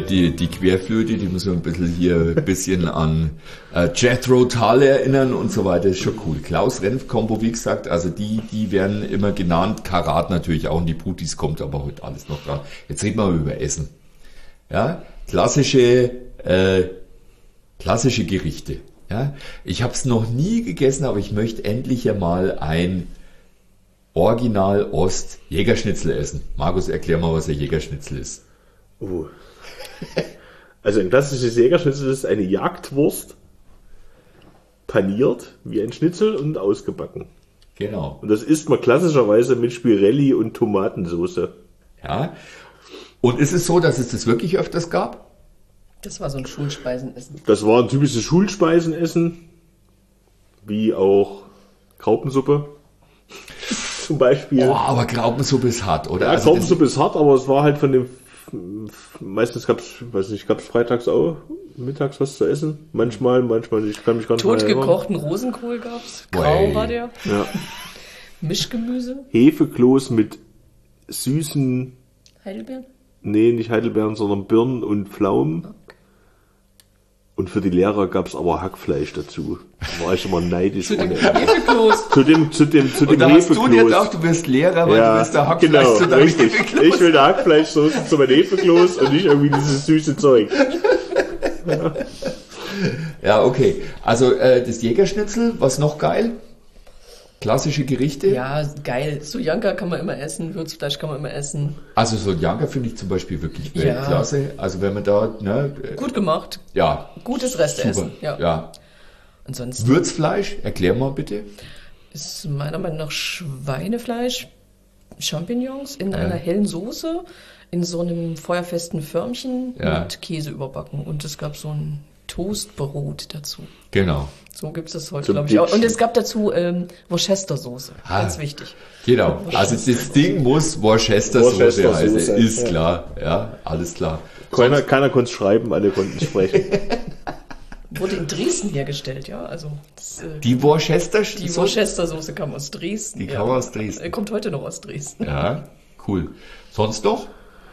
die, die Querflöte, die muss man ein bisschen hier ein bisschen an äh, Jethro Tull erinnern und so weiter, ist schon cool. Klaus-Renf-Kombo, wie gesagt, also die, die werden immer genannt, Karat natürlich auch und die Putis kommt aber heute alles noch dran. Jetzt reden wir mal über Essen. Ja, klassische, äh, klassische Gerichte. Ja, ich habe es noch nie gegessen, aber ich möchte endlich einmal ein Original Ost Jägerschnitzel essen. Markus, erklär mal, was ein Jägerschnitzel ist. Uh. Also ein klassisches Jägerschnitzel ist eine Jagdwurst, paniert wie ein Schnitzel und ausgebacken. Genau. Und das isst man klassischerweise mit Spirelli und Tomatensauce. Ja. Und ist es so, dass es das wirklich öfters gab? Das war so ein Schulspeisenessen. Das war ein typisches Schulspeisenessen, wie auch Graupensuppe. Zum Beispiel. Oh, aber Graupensuppe ist hart, oder? Ja, also Graupensuppe ist hart, aber es war halt von dem, meistens gab's, weiß nicht, gab's freitags auch mittags was zu essen. Manchmal, manchmal nicht, ich kann mich gar nicht mehr erinnern. Totgekochten Rosenkohl gab's. Grau Wey. war der. Ja. Mischgemüse. Hefekloß mit süßen, Heidelbeeren. nee, nicht Heidelbeeren, sondern Birnen und Pflaumen. Und für die Lehrer gab's aber Hackfleisch dazu. Da war ich immer neidisch. Zu dem ohne- Hefekloß. Zu dem, zu dem, zu Und dem da hast du dir Hefekloß. gedacht, du wirst Lehrer, weil Ja, du wirst der Hackfleisch genau, zu deinem richtig. Hefekloß. Ich will der Hackfleischsoße zu meinem Hefekloß und nicht irgendwie dieses süße Zeug. Ja, okay. Also äh, das Jägerschnitzel, was noch geil? Klassische Gerichte? Ja, geil. Sojanka kann man immer essen, Würzfleisch kann man immer essen. Also Soljanka finde ich zum Beispiel wirklich Ja. Weltklasse. Also wenn man da, ne, äh, Gut gemacht. ja, Gutes Resteessen. super. Ja. Ja. Ansonsten Würzfleisch, erklär mal bitte. ist meiner Meinung nach Schweinefleisch, Champignons in Ja. einer hellen Soße, in so einem feuerfesten Förmchen Ja. mit Käse überbacken. Und es gab so ein Toastbrot dazu. Genau. So gibt es das heute, Zum glaube ich, auch. Dickchen. Und es gab dazu ähm, Worcestersoße. Ah. Ganz wichtig. Genau. Also das Ding muss Worcestersoße Worcestersoße, heißen. Ist ja. klar. Ja, alles klar. Keiner, keiner konnte es schreiben, alle konnten es sprechen. Wurde in Dresden hergestellt, ja. Also das, äh, Die Worcester die Worcestersoße kam aus Dresden. Die ja. kam aus Dresden. Äh, Kommt heute noch aus Dresden. Ja, cool. Sonst noch?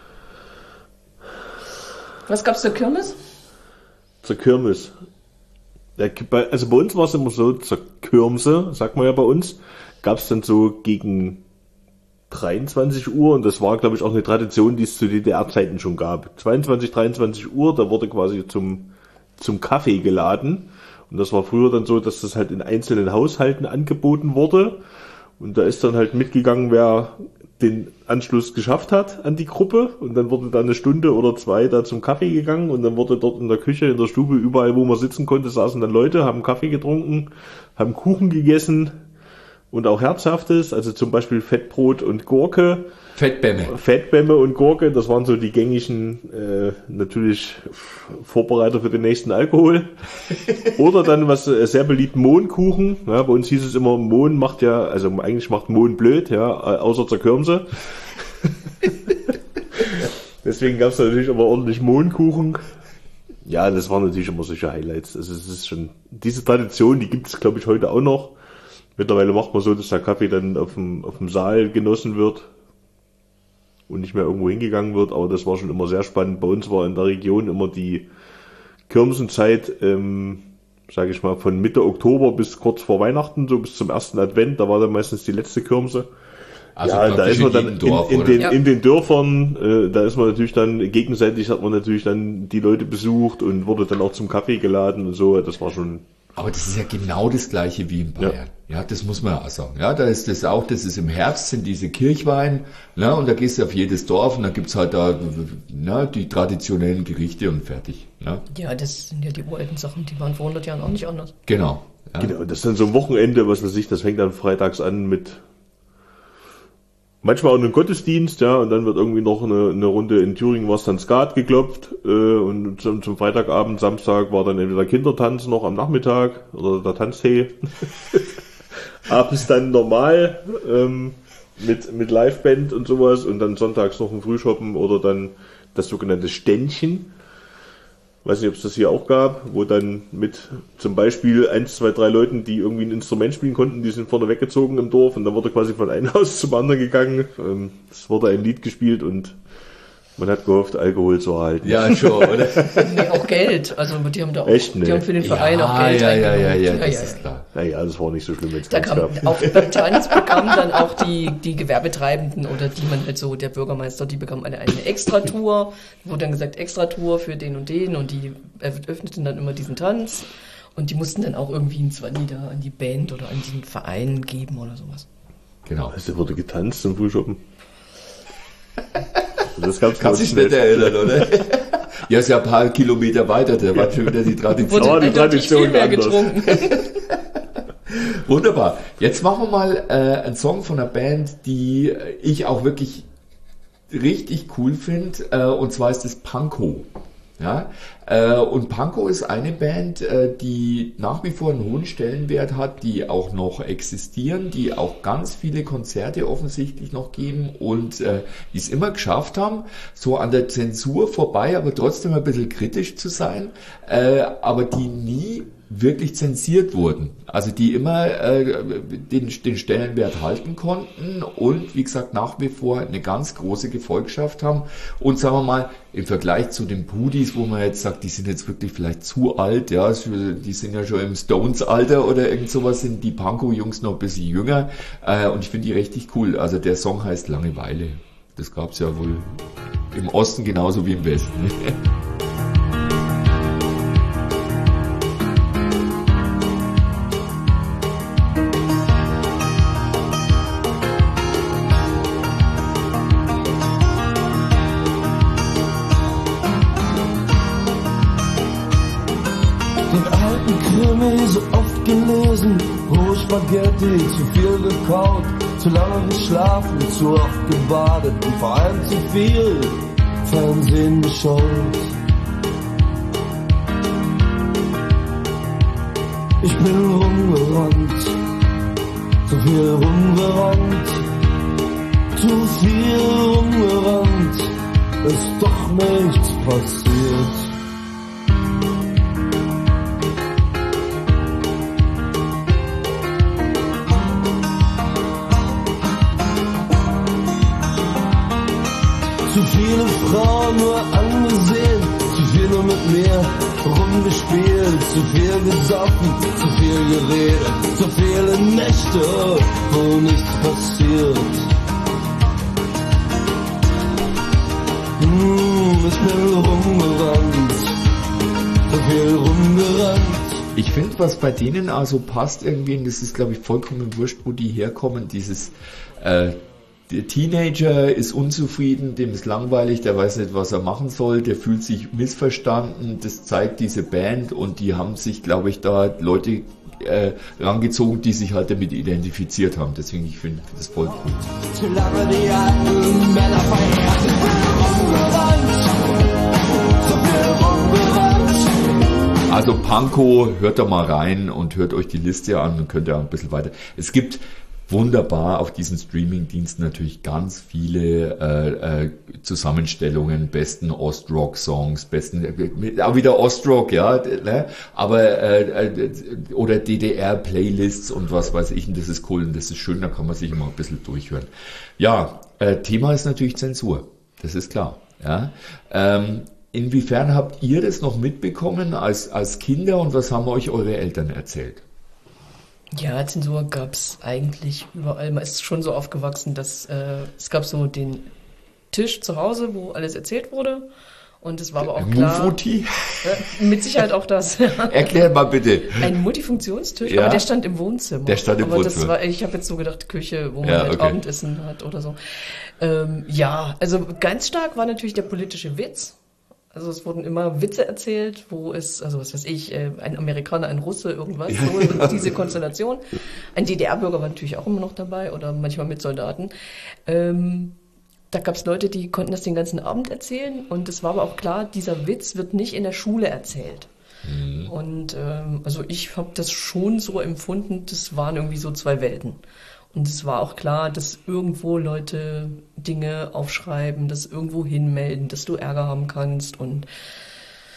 Was gab's zur Kirmes? Zur Kirmes. Ja, bei- also bei uns war es immer so, zur Kirmse, sagt man ja bei uns, gab es dann so gegen dreiundzwanzig Uhr, und das war, glaube ich, auch eine Tradition, die es zu D D R-Zeiten schon gab. zweiundzwanzig, dreiundzwanzig Uhr, da wurde quasi zum, zum Kaffee geladen. Und das war früher dann so, dass das halt in einzelnen Haushalten angeboten wurde. Und da ist dann halt mitgegangen, wer den Anschluss geschafft hat an die Gruppe. Und dann wurde da eine Stunde oder zwei da zum Kaffee gegangen. Und dann wurde dort in der Küche, in der Stube, überall, wo man sitzen konnte, saßen dann Leute, haben Kaffee getrunken, haben Kuchen gegessen und auch Herzhaftes, also zum Beispiel Fettbrot und Gurke. Fettbämme. Fettbämme und Gurke, das waren so die gängigen, äh, natürlich Vorbereiter für den nächsten Alkohol. Oder dann, was äh, sehr beliebt, Mohnkuchen. Ja, bei uns hieß es immer, Mohn macht ja, also eigentlich macht Mohn blöd, ja, äh, außer zur Kirmse. Deswegen gab es natürlich immer ordentlich Mohnkuchen. Ja, das waren natürlich immer solche Highlights. Also es ist schon, diese Tradition, die gibt es, glaube ich, heute auch noch. Mittlerweile macht man so, dass der Kaffee dann auf dem, auf dem Saal genossen wird und nicht mehr irgendwo hingegangen wird, aber das war schon immer sehr spannend. Bei uns war in der Region immer die Kirmsenzeit, ähm, sage ich mal, von Mitte Oktober bis kurz vor Weihnachten, so bis zum ersten Advent, da war dann meistens die letzte Kirmse. Also Ja, da praktisch ist man in dann jedem in, Dorf, in, oder? den, Ja. in den Dörfern, äh, da ist man natürlich dann, gegenseitig hat man natürlich dann die Leute besucht und wurde dann auch zum Kaffee geladen und so, das war schon... Aber das ist ja genau das Gleiche wie in Bayern. Ja, das muss man ja auch sagen. Ja, da ist das auch, das ist im Herbst, sind diese Kirchwein, ne, und da gehst du auf jedes Dorf und da gibt's halt da, ne, die traditionellen Gerichte und fertig. Ne? Ja, das sind ja die uralten Sachen, die waren vor hundert Jahren auch nicht anders. Genau. Ja. Genau, das ist dann so ein Wochenende, was weiß ich, das fängt dann freitags an mit manchmal auch einem Gottesdienst, ja, und dann wird irgendwie noch eine, eine Runde in Thüringen was dann Skat geklopft, äh, und zum, zum Freitagabend, Samstag war dann entweder Kindertanz noch am Nachmittag oder der Tanztee. Abends dann normal, ähm, mit, mit Liveband und sowas und dann sonntags noch ein Frühschoppen oder dann das sogenannte Ständchen. Weiß nicht, ob es das hier auch gab, wo dann mit zum Beispiel eins, zwei, drei Leuten, die irgendwie ein Instrument spielen konnten, die sind vorne weggezogen im Dorf und dann wurde quasi von einem Haus zum anderen gegangen. Ähm, Es wurde ein Lied gespielt und Man hat gehofft, Alkohol zu erhalten. Ja, schon, oder? Nee, auch Geld. Also die haben da auch, Echt, ne? die haben für den Verein ja, auch Geld ja, ja, ja, eingenommen. ja, das ja, ist ja. klar. Naja, das war nicht so schlimm, wenn es Da keins kam, gab. auch beim Tanz bekamen dann auch die, die Gewerbetreibenden oder die man halt so, der Bürgermeister, die bekamen eine, eine Extratour, wurde dann gesagt Extratour für den und den und die öffneten dann immer diesen Tanz und die mussten dann auch irgendwie ein Zwanni da an die Band oder an den Verein geben oder sowas. Genau. Also, wurde getanzt zum Frühschoppen. Das gab's Kannst dich nicht erinnern, oder? Ja, ist ja ein paar Kilometer weiter, da war schon wieder die Tradition. Wurde die eindeutig viel mehr anders. getrunken. Wunderbar. Jetzt machen wir mal äh, einen Song von einer Band, die ich auch wirklich richtig cool finde, äh, und zwar ist es Pankow. Ja? Äh, und Pankow ist eine Band, äh, die nach wie vor einen hohen Stellenwert hat, die auch noch existieren, die auch ganz viele Konzerte offensichtlich noch geben und äh, die es immer geschafft haben, so an der Zensur vorbei, aber trotzdem ein bisschen kritisch zu sein, äh, aber die nie wirklich zensiert wurden. Also die immer äh, den, den Stellenwert halten konnten und wie gesagt nach wie vor eine ganz große Gefolgschaft haben und sagen wir mal im Vergleich zu den Pudis, wo man jetzt sagt, die sind jetzt wirklich vielleicht zu alt, ja, die sind ja schon im Stones-Alter oder irgend sowas, sind die Pankow-Jungs noch ein bisschen jünger äh, und ich finde die richtig cool. Also der Song heißt Langeweile. Das gab's ja wohl im Osten genauso wie im Westen. So oft gelesen, rohe Spaghetti, zu viel gekaut, zu lange geschlafen, zu oft gebadet und vor allem zu viel Fernsehen geschaut. Ich bin rumgerannt, zu viel rumgerannt, zu viel rumgerannt, ist doch nichts passiert. Zu viele Frauen nur angesehen, zu viel nur mit mir rumgespielt, zu viel gesoffen, zu viel geredet, zu viele Nächte, wo nichts passiert. Hm, ich bin rumgerannt, zu viel rumgerannt. Ich finde, was bei denen also passt irgendwie, und das ist glaube ich vollkommen wurscht, wo die herkommen, dieses äh, der Teenager ist unzufrieden, dem ist langweilig, der weiß nicht, was er machen soll, der fühlt sich missverstanden, das zeigt diese Band und die haben sich, glaube ich, da Leute äh, rangezogen, die sich halt damit identifiziert haben. Deswegen, ich finde das voll cool. Zu lange die alten Männer verehrt, ich bin rumgerannt, so viel rumgerannt. Also Pankow, hört da mal rein und hört euch die Liste an und könnt ja ein bisschen weiter. Es gibt wunderbar auf diesen Streaming-Diensten natürlich ganz viele äh, äh, Zusammenstellungen, besten Ostrock-Songs, besten, äh, auch wieder Ostrock, ja, ne? aber äh, äh, oder D D R-Playlists und was weiß ich, und das ist cool und das ist schön, da kann man sich immer ein bisschen durchhören. Ja, äh, Thema ist natürlich Zensur, das ist klar. Ja. Ähm, inwiefern habt ihr das noch mitbekommen als, als Kinder und was haben euch eure Eltern erzählt? Ja, Zensur gab's eigentlich überall. Man ist schon so aufgewachsen, dass äh, es gab so den Tisch zu Hause, wo alles erzählt wurde. Und es war aber auch klar... Mufuti? Äh, mit Sicherheit auch das. Erklär mal bitte. Ein Multifunktionstisch, Ja. aber der stand im Wohnzimmer. Der stand im aber Wohnzimmer. Das war, ich habe jetzt so gedacht, Küche, wo man Ja, halt okay. Abendessen hat oder so. Ähm, ja, also ganz stark war natürlich der politische Witz. Also es wurden immer Witze erzählt, wo es, also was weiß ich, äh, ein Amerikaner, ein Russe, irgendwas, so diese Konstellation. Ein D D R-Bürger war natürlich auch immer noch dabei oder manchmal mit Soldaten. Ähm, da gab es Leute, die konnten das den ganzen Abend erzählen und es war aber auch klar, dieser Witz wird nicht in der Schule erzählt. Mhm. Und ähm, also ich habe das schon so empfunden, das waren irgendwie so zwei Welten. Und es war auch klar, dass irgendwo Leute Dinge aufschreiben, das irgendwo hinmelden, dass du Ärger haben kannst. Und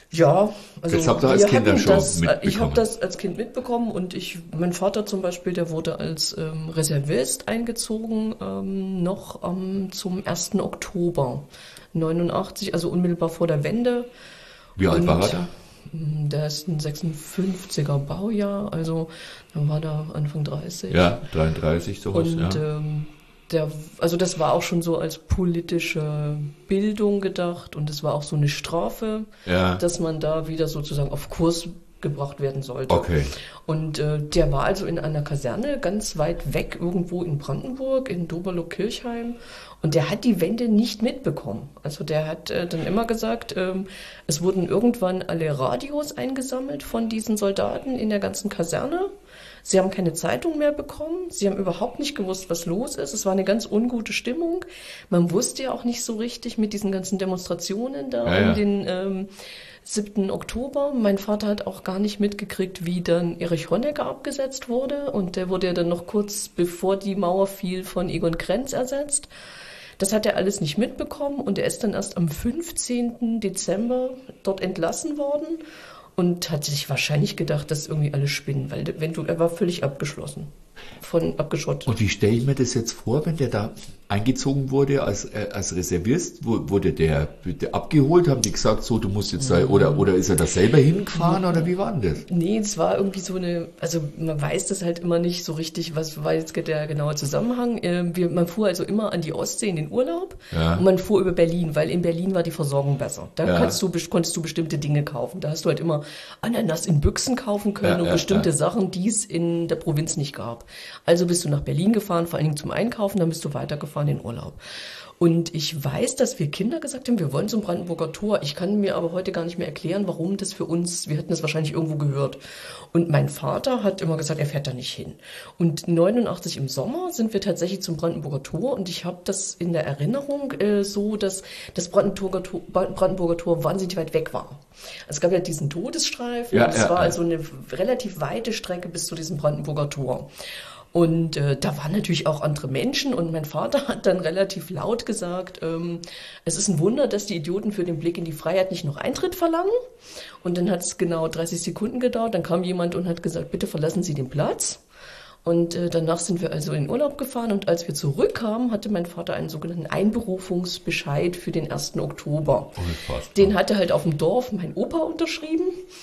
Ja, also das habt ihr als Kinder schon das, mitbekommen. Ich habe das als Kind mitbekommen und ich, mein Vater zum Beispiel, der wurde als ähm, Reservist eingezogen, ähm, noch ähm, zum ersten Oktober neunundachtzig, also unmittelbar vor der Wende. Wie alt und, war er da? Der ist ein sechsundfünfziger Baujahr, also dann war da Anfang dreißig. Ja, dreiunddreißig sowas, und, ja. Ähm, Der, also das war auch schon so als politische Bildung gedacht und es war auch so eine Strafe, ja. dass man da wieder sozusagen auf Kurs gebracht werden sollte. Okay. Und äh, der war also in einer Kaserne ganz weit weg, irgendwo in Brandenburg, in Doberlo-Kirchheim. Und der hat die Wende nicht mitbekommen. Also der hat äh, dann immer gesagt, ähm, es wurden irgendwann alle Radios eingesammelt von diesen Soldaten in der ganzen Kaserne. Sie haben keine Zeitung mehr bekommen. Sie haben überhaupt nicht gewusst, was los ist. Es war eine ganz ungute Stimmung. Man wusste ja auch nicht so richtig mit diesen ganzen Demonstrationen da ja, ja. um den ähm, siebten Oktober. Mein Vater hat auch gar nicht mitgekriegt, wie dann Erich Honecker abgesetzt wurde. Und der wurde ja dann noch kurz bevor die Mauer fiel von Egon Krenz ersetzt. Das hat er alles nicht mitbekommen und er ist dann erst am fünfzehnten Dezember dort entlassen worden und hat sich wahrscheinlich gedacht, dass irgendwie alle spinnen, weil wenn du, er war völlig abgeschlossen, von abgeschottet. Und wie stelle ich mir das jetzt vor, wenn der da eingezogen wurde als, äh, als Reservist? Wurde der, der abgeholt? Haben die gesagt, so, du musst jetzt da, oder, oder ist er da selber hingefahren, oder wie war denn das? Nee, es war irgendwie so eine, also man weiß das halt immer nicht so richtig, was war jetzt der genaue Zusammenhang. Äh, wir, man fuhr also immer an die Ostsee in den Urlaub ja. und man fuhr über Berlin, weil in Berlin war die Versorgung besser. Da ja. kannst du, konntest du bestimmte Dinge kaufen. Da hast du halt immer Ananas in Büchsen kaufen können ja, und ja, bestimmte ja. Sachen, die es in der Provinz nicht gab. Also bist du nach Berlin gefahren, vor allen Dingen zum Einkaufen, dann bist du weitergefahren in Urlaub. Und ich weiß, dass wir Kinder gesagt haben, wir wollen zum Brandenburger Tor. Ich kann mir aber heute gar nicht mehr erklären, warum das für uns, wir hätten das wahrscheinlich irgendwo gehört. Und mein Vater hat immer gesagt, er fährt da nicht hin. Und neunundachtzig im Sommer sind wir tatsächlich zum Brandenburger Tor und ich habe das in der Erinnerung äh, so, dass das Brandenburger Tor, Brandenburger Tor wahnsinnig weit weg war. Es gab ja diesen Todesstreifen, ja, es ja, war ja. also eine relativ weite Strecke bis zu diesem Brandenburger Tor. Und äh, da waren natürlich auch andere Menschen und mein Vater hat dann relativ laut gesagt, ähm, es ist ein Wunder, dass die Idioten für den Blick in die Freiheit nicht noch Eintritt verlangen. Und dann hat es genau dreißig Sekunden gedauert, dann kam jemand und hat gesagt, bitte verlassen Sie den Platz. Und äh, danach sind wir also in Urlaub gefahren und als wir zurückkamen, hatte mein Vater einen sogenannten Einberufungsbescheid für den ersten Oktober. Unfassbar. Den hatte halt auf dem Dorf mein Opa unterschrieben.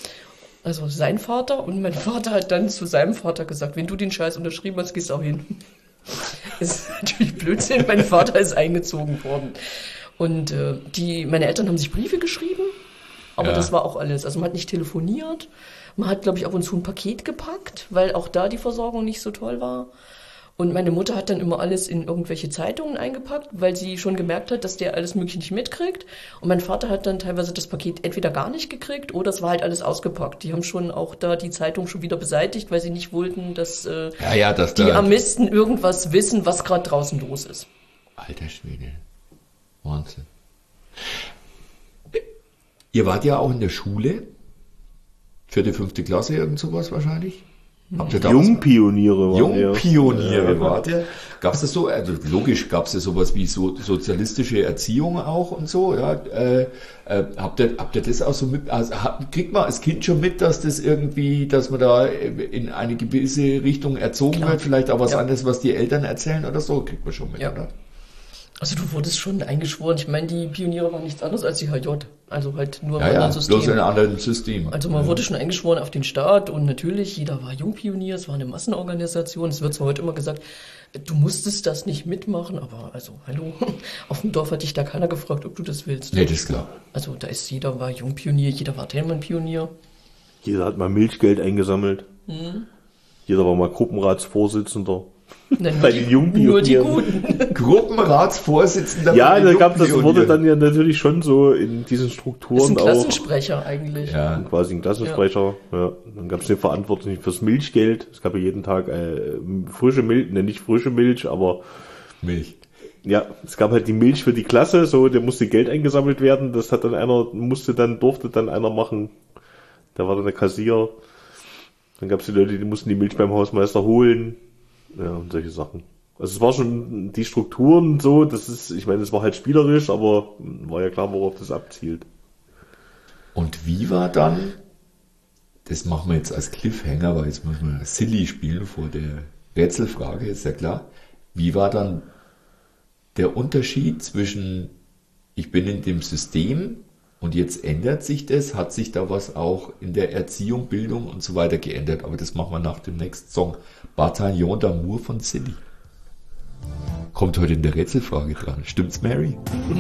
Also sein Vater und mein Vater hat dann zu seinem Vater gesagt, wenn du den Scheiß unterschrieben hast, gehst du auch hin. Das ist natürlich Blödsinn, mein Vater ist eingezogen worden. Und äh, die, meine Eltern haben sich Briefe geschrieben, aber ja. das war auch alles. Also man hat nicht telefoniert, man hat, glaube ich, ab und zu ein Paket gepackt, weil auch da die Versorgung nicht so toll war. Und meine Mutter hat dann immer alles in irgendwelche Zeitungen eingepackt, weil sie schon gemerkt hat, dass der alles Mögliche nicht mitkriegt. Und mein Vater hat dann teilweise das Paket entweder gar nicht gekriegt oder es war halt alles ausgepackt. Die haben schon auch da die Zeitung schon wieder beseitigt, weil sie nicht wollten, dass, äh, ja, ja, dass die da Amisten irgendwas wissen, was gerade draußen los ist. Alter Schwede. Wahnsinn. Ihr wart ja auch in der Schule. Vierte, fünfte Klasse, irgend sowas wahrscheinlich? Habt ihr da Jungpioniere waren Jungpioniere ja. wart ihr? Gab es das so? Also logisch gab es ja sowas wie so sozialistische Erziehung auch und so. Ja, äh, äh, habt ihr habt ihr das auch so mit? Also habt, kriegt man als Kind schon mit, dass das irgendwie, dass man da in eine gewisse Richtung erzogen Klar. wird? Vielleicht auch was Ja. anderes, was die Eltern erzählen oder so? Kriegt man schon mit, Ja. oder? Also du wurdest schon eingeschworen. Ich meine, die Pioniere waren nichts anderes als die H J. Also halt nur Ja, ein ja, anderes System. bloß in einem anderen System. Also man wurde schon eingeschworen auf den Staat und natürlich, jeder war Jungpionier, es war eine Massenorganisation. Es wird zwar heute immer gesagt, du musstest das nicht mitmachen, aber also, hallo, auf dem Dorf hat dich da keiner gefragt, ob du das willst. Nee, das ist klar. Also da ist jeder war Jungpionier, jeder war Thälmann-Pionier. Jeder hat mal Milchgeld eingesammelt. Hm. Jeder war mal Gruppenratsvorsitzender. Nein, Bei nur, den die, Jungpionieren. nur die Guten. Gruppenratsvorsitzender. Ja, bei den da gab, das Jungpionieren. wurde dann ja natürlich schon so in diesen Das ist Strukturen ein auch Klassensprecher eigentlich. Ja. quasi ein Klassensprecher. Ja. Dann gab es den Verantwortlichen fürs Milchgeld. Es gab ja jeden Tag äh, frische Milch, ne, nicht frische Milch, aber Milch. ja, es gab halt die Milch für die Klasse, so, der musste Geld eingesammelt werden, das hat dann einer, musste dann, durfte dann einer machen, da war dann der Kassier, dann gab es die Leute, die mussten die Milch beim Hausmeister holen, ja, und solche Sachen. Also es war schon die Strukturen so, das ist, ich meine, es war halt spielerisch, aber war ja klar, worauf das abzielt. Und wie war dann, das machen wir jetzt als Cliffhanger, weil jetzt müssen wir Silly spielen vor der Rätselfrage, ist ja klar. Wie war dann der Unterschied zwischen, ich bin in dem System und jetzt ändert sich das, hat sich da was auch in der Erziehung, Bildung und so weiter geändert? Aber das machen wir nach dem nächsten Song. Bataillon d'Amour von Silly. Kommt heute in der Rätselfrage dran. Stimmt's, Mary?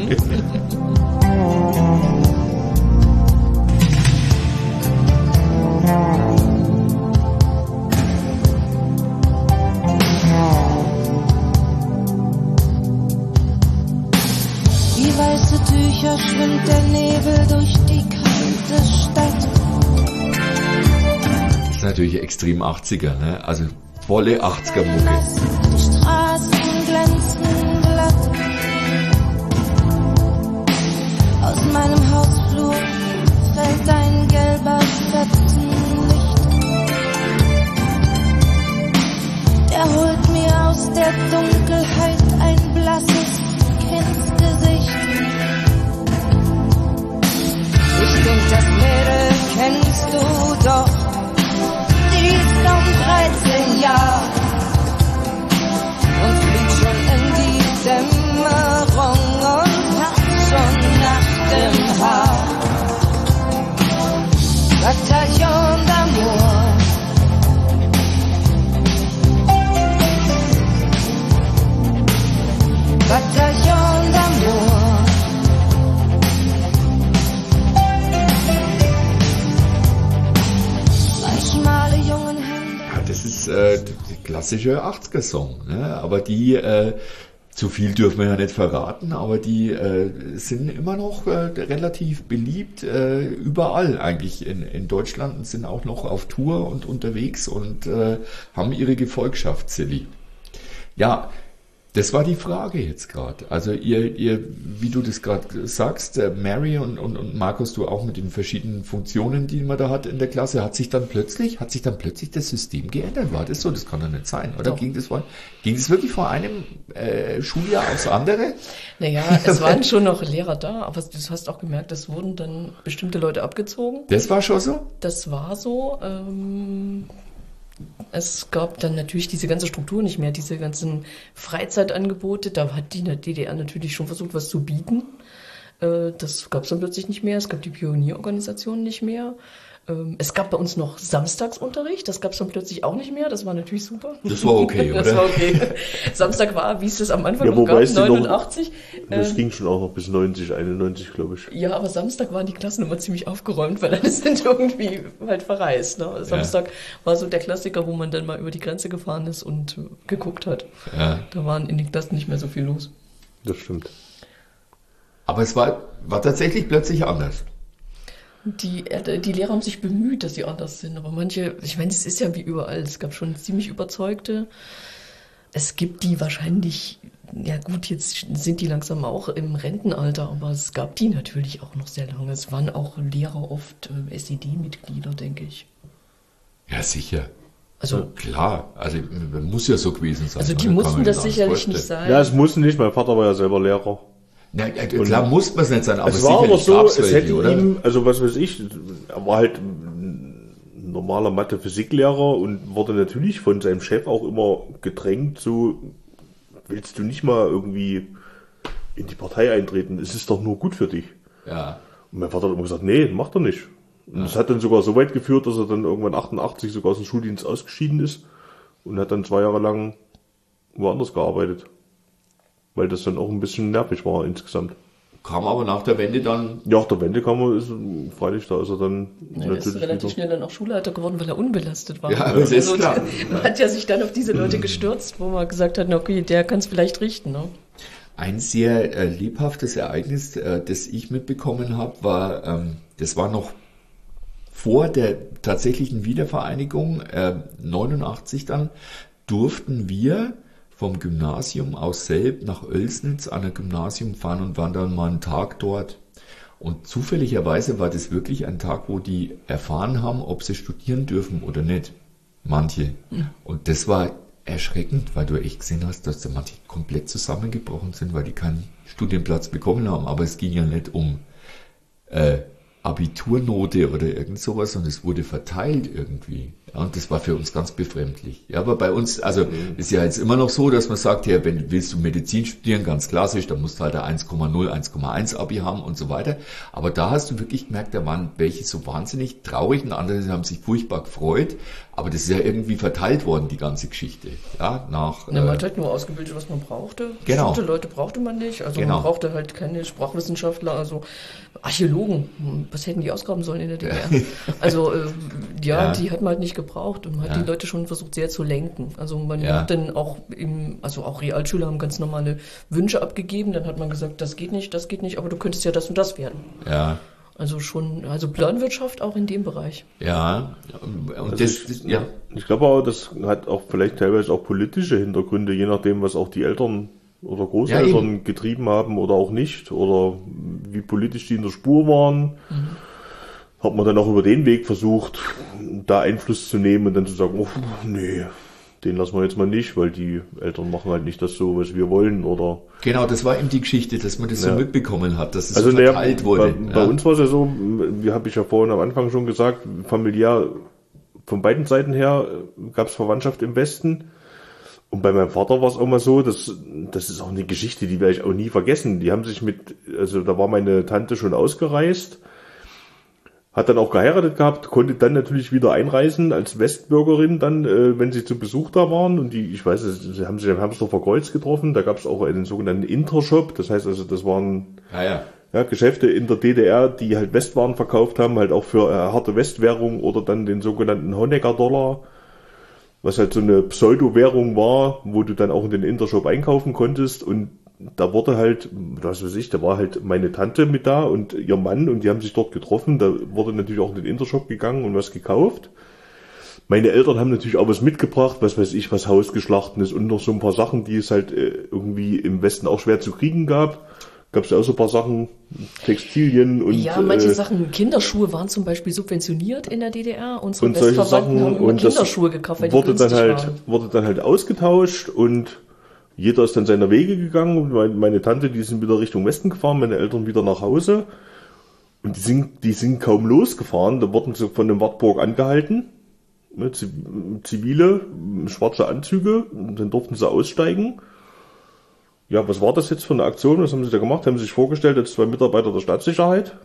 Wie weiße Tücher schwimmt der Nebel durch die kalte Stadt. Das ist natürlich extrem achtziger, ne? Also volle achtziger-Mucke. Die Straßen glänzen glatt. Aus meinem Hausflur fällt ein gelber Fetzenlicht. Der holt mir aus der Dunkelheit ein blasses Kindsgesicht. Ich denk, das Mädel kennst du doch. Die ist um dreizehn Jahre und fliegt schon in die Dämmerung und hat schon Nacht im Haar. Bataillon d'Amour. Bataillon d'Amour. Zwei schmale jungen Hände. Ja, das ist äh, der klassische achtziger-Song, ne? Aber die, äh, zu viel dürfen wir ja nicht verraten, aber die äh, sind immer noch äh, relativ beliebt äh, überall eigentlich in, in Deutschland und sind auch noch auf Tour und unterwegs und äh, haben ihre Gefolgschaft, Silly. Ja, das war die Frage jetzt gerade. Also ihr, ihr, wie du das gerade sagst, äh, Mary und, und, und Markus, du auch mit den verschiedenen Funktionen, die man da hat in der Klasse, hat sich dann plötzlich, hat sich dann plötzlich das System geändert? War das so? Das kann doch nicht sein, oder? Doch. Ging das von, ging das wirklich von einem äh, Schuljahr aufs andere? Naja, es waren schon noch Lehrer da, aber du hast auch gemerkt, es wurden dann bestimmte Leute abgezogen. Das war schon so? Das war so. Ähm, es gab dann natürlich diese ganze Struktur nicht mehr, diese ganzen Freizeitangebote. Da hat die D D R natürlich schon versucht, was zu bieten. Äh, das gab es dann plötzlich nicht mehr. Es gab die Pionierorganisation nicht mehr. Es gab bei uns noch Samstagsunterricht, das gab es dann plötzlich auch nicht mehr, das war natürlich super. Das war okay, oder? Das war okay. Samstag war, wie es das am Anfang ja, noch gab, neunundachtzig. Noch, das äh, ging schon auch noch bis neunzig, einundneunzig, glaube ich. Ja, aber Samstag waren die Klassen immer ziemlich aufgeräumt, weil alle sind irgendwie halt verreist. Ne? Samstag ja. war so der Klassiker, wo man dann mal über die Grenze gefahren ist und geguckt hat. Ja. Da waren in den Klassen nicht mehr so viel los. Das stimmt. Aber es war, war tatsächlich plötzlich anders. Die, die Lehrer haben sich bemüht, dass sie anders sind, aber manche, ich meine, es ist ja wie überall, es gab schon ziemlich Überzeugte. Es gibt die wahrscheinlich, ja gut, jetzt sind die langsam auch im Rentenalter, aber es gab die natürlich auch noch sehr lange. Es waren auch Lehrer oft äh, S E D-Mitglieder, denke ich. Ja, sicher. Also ja, klar, also muss ja so gewesen sein. Also die mussten das sicherlich nicht sein. Ja, es mussten nicht, mein Vater war ja selber Lehrer. Na, klar und muss man es nicht sein, aber es war aber so, es welche, hätte oder? ihm, also was weiß ich, er war halt ein normaler Mathe-Physiklehrer und wurde natürlich von seinem Chef auch immer gedrängt, so, willst du nicht mal irgendwie in die Partei eintreten, es ist doch nur gut für dich. Ja. Und mein Vater hat immer gesagt, nee, macht er nicht. Und ja. das hat dann sogar so weit geführt, dass er dann irgendwann achtundachtzig sogar aus dem Schuldienst ausgeschieden ist und hat dann zwei Jahre lang woanders gearbeitet. Weil das dann auch ein bisschen nervig war insgesamt. Kam aber nach der Wende dann... Ja, nach der Wende kam er, ist, freilich, da ist er dann... Ja, er ist relativ schnell dann auch Schulleiter geworden, weil er unbelastet war. Ja, das ist also, klar. Man hat ja sich dann auf diese Leute gestürzt, wo man gesagt hat, okay, der kann es vielleicht richten. Ne? Ein sehr äh, lebhaftes Ereignis, äh, das ich mitbekommen habe, war, ähm, das war noch vor der tatsächlichen Wiedervereinigung, äh, neunundachtzig dann, durften wir vom Gymnasium aus Selb nach Oelsnitz an ein Gymnasium fahren und waren dann mal einen Tag dort. Und zufälligerweise war das wirklich ein Tag, wo die erfahren haben, ob sie studieren dürfen oder nicht. Manche. Mhm. Und das war erschreckend, weil du echt gesehen hast, dass da manche komplett zusammengebrochen sind, weil die keinen Studienplatz bekommen haben. Aber es ging ja nicht um äh, Abiturnote oder irgend sowas und es wurde verteilt irgendwie. Ja, und das war für uns ganz befremdlich. Ja, aber bei uns, also ist ja jetzt immer noch so, dass man sagt, ja, wenn willst du Medizin studieren, ganz klassisch, dann musst du halt ein eins Komma null, eins Komma eins Abi haben und so weiter. Aber da hast du wirklich gemerkt, da waren welche so wahnsinnig traurig und andere haben sich furchtbar gefreut. Aber das ist ja irgendwie verteilt worden, die ganze Geschichte. Ja, nach. Na, man hat halt nur ausgebildet, was man brauchte. Genau. Bestimmte Leute brauchte man nicht. Also genau. man brauchte halt keine Sprachwissenschaftler, also Archäologen. Was hätten die ausgraben sollen in der D D R? Also äh, ja, ja, die hat man halt nicht gebraucht und man hat ja. die Leute schon versucht sehr zu lenken. Also man ja. hat dann auch im, also auch Realschüler haben ganz normale Wünsche abgegeben. Dann hat man gesagt, das geht nicht, das geht nicht, aber du könntest ja das und das werden. Ja. Also schon, also Planwirtschaft auch in dem Bereich. Ja, und also das, ich, ja. Ich glaube auch, das hat auch vielleicht teilweise auch politische Hintergründe, je nachdem, was auch die Eltern oder Großeltern ja, getrieben haben oder auch nicht, oder wie politisch die in der Spur waren. Mhm. Hat man dann auch über den Weg versucht, da Einfluss zu nehmen und dann zu sagen, oh, nee, den lassen wir jetzt mal nicht, weil die Eltern machen halt nicht das so, was wir wollen, oder... Genau, das war eben die Geschichte, dass man das ja. so mitbekommen hat, dass es also so verteilt der, wurde. Bei, ja. bei uns war es ja so, wie habe ich ja vorhin am Anfang schon gesagt, familiär von beiden Seiten her gab es Verwandtschaft im Westen. Und bei meinem Vater war es auch mal so, dass, das ist auch eine Geschichte, die werde ich auch nie vergessen. Die haben sich mit, also da war meine Tante schon ausgereist, hat dann auch geheiratet gehabt, konnte dann natürlich wieder einreisen als Westbürgerin dann, äh, wenn sie zu Besuch da waren. Und die, ich weiß, sie haben sich am Hamsdorfer Kreuz getroffen, da gab es auch einen sogenannten Intershop, das heißt also, das waren ja, ja. Ja, Geschäfte in der D D R, die halt Westwaren verkauft haben, halt auch für äh, harte Westwährung oder dann den sogenannten Honecker-Dollar, was halt so eine Pseudo-Währung war, wo du dann auch in den Intershop einkaufen konntest. Und da wurde halt, was weiß ich, da war halt meine Tante mit da und ihr Mann und die haben sich dort getroffen. Da wurde natürlich auch in den Intershop gegangen und was gekauft. Meine Eltern haben natürlich auch was mitgebracht, was weiß ich, was Hausgeschlachtenes und noch so ein paar Sachen, die es halt äh, irgendwie im Westen auch schwer zu kriegen gab. Gab es ja auch so ein paar Sachen, Textilien und... Ja, manche äh, Sachen, Kinderschuhe waren zum Beispiel subventioniert in der D D R. Unsere und solche Sachen haben immer und Kinderschuhe gekauft, weil die wurde dann halt waren. wurde dann halt ausgetauscht und jeder ist dann seiner Wege gegangen. Und meine Tante, die sind wieder Richtung Westen gefahren, meine Eltern wieder nach Hause. Und die sind, die sind kaum losgefahren. Da wurden sie von dem Wartburg angehalten. Zivile, schwarze Anzüge. Und dann durften sie aussteigen. Ja, was war das jetzt für eine Aktion? Was haben sie da gemacht? Haben sie sich vorgestellt als zwei Mitarbeiter der Staatssicherheit.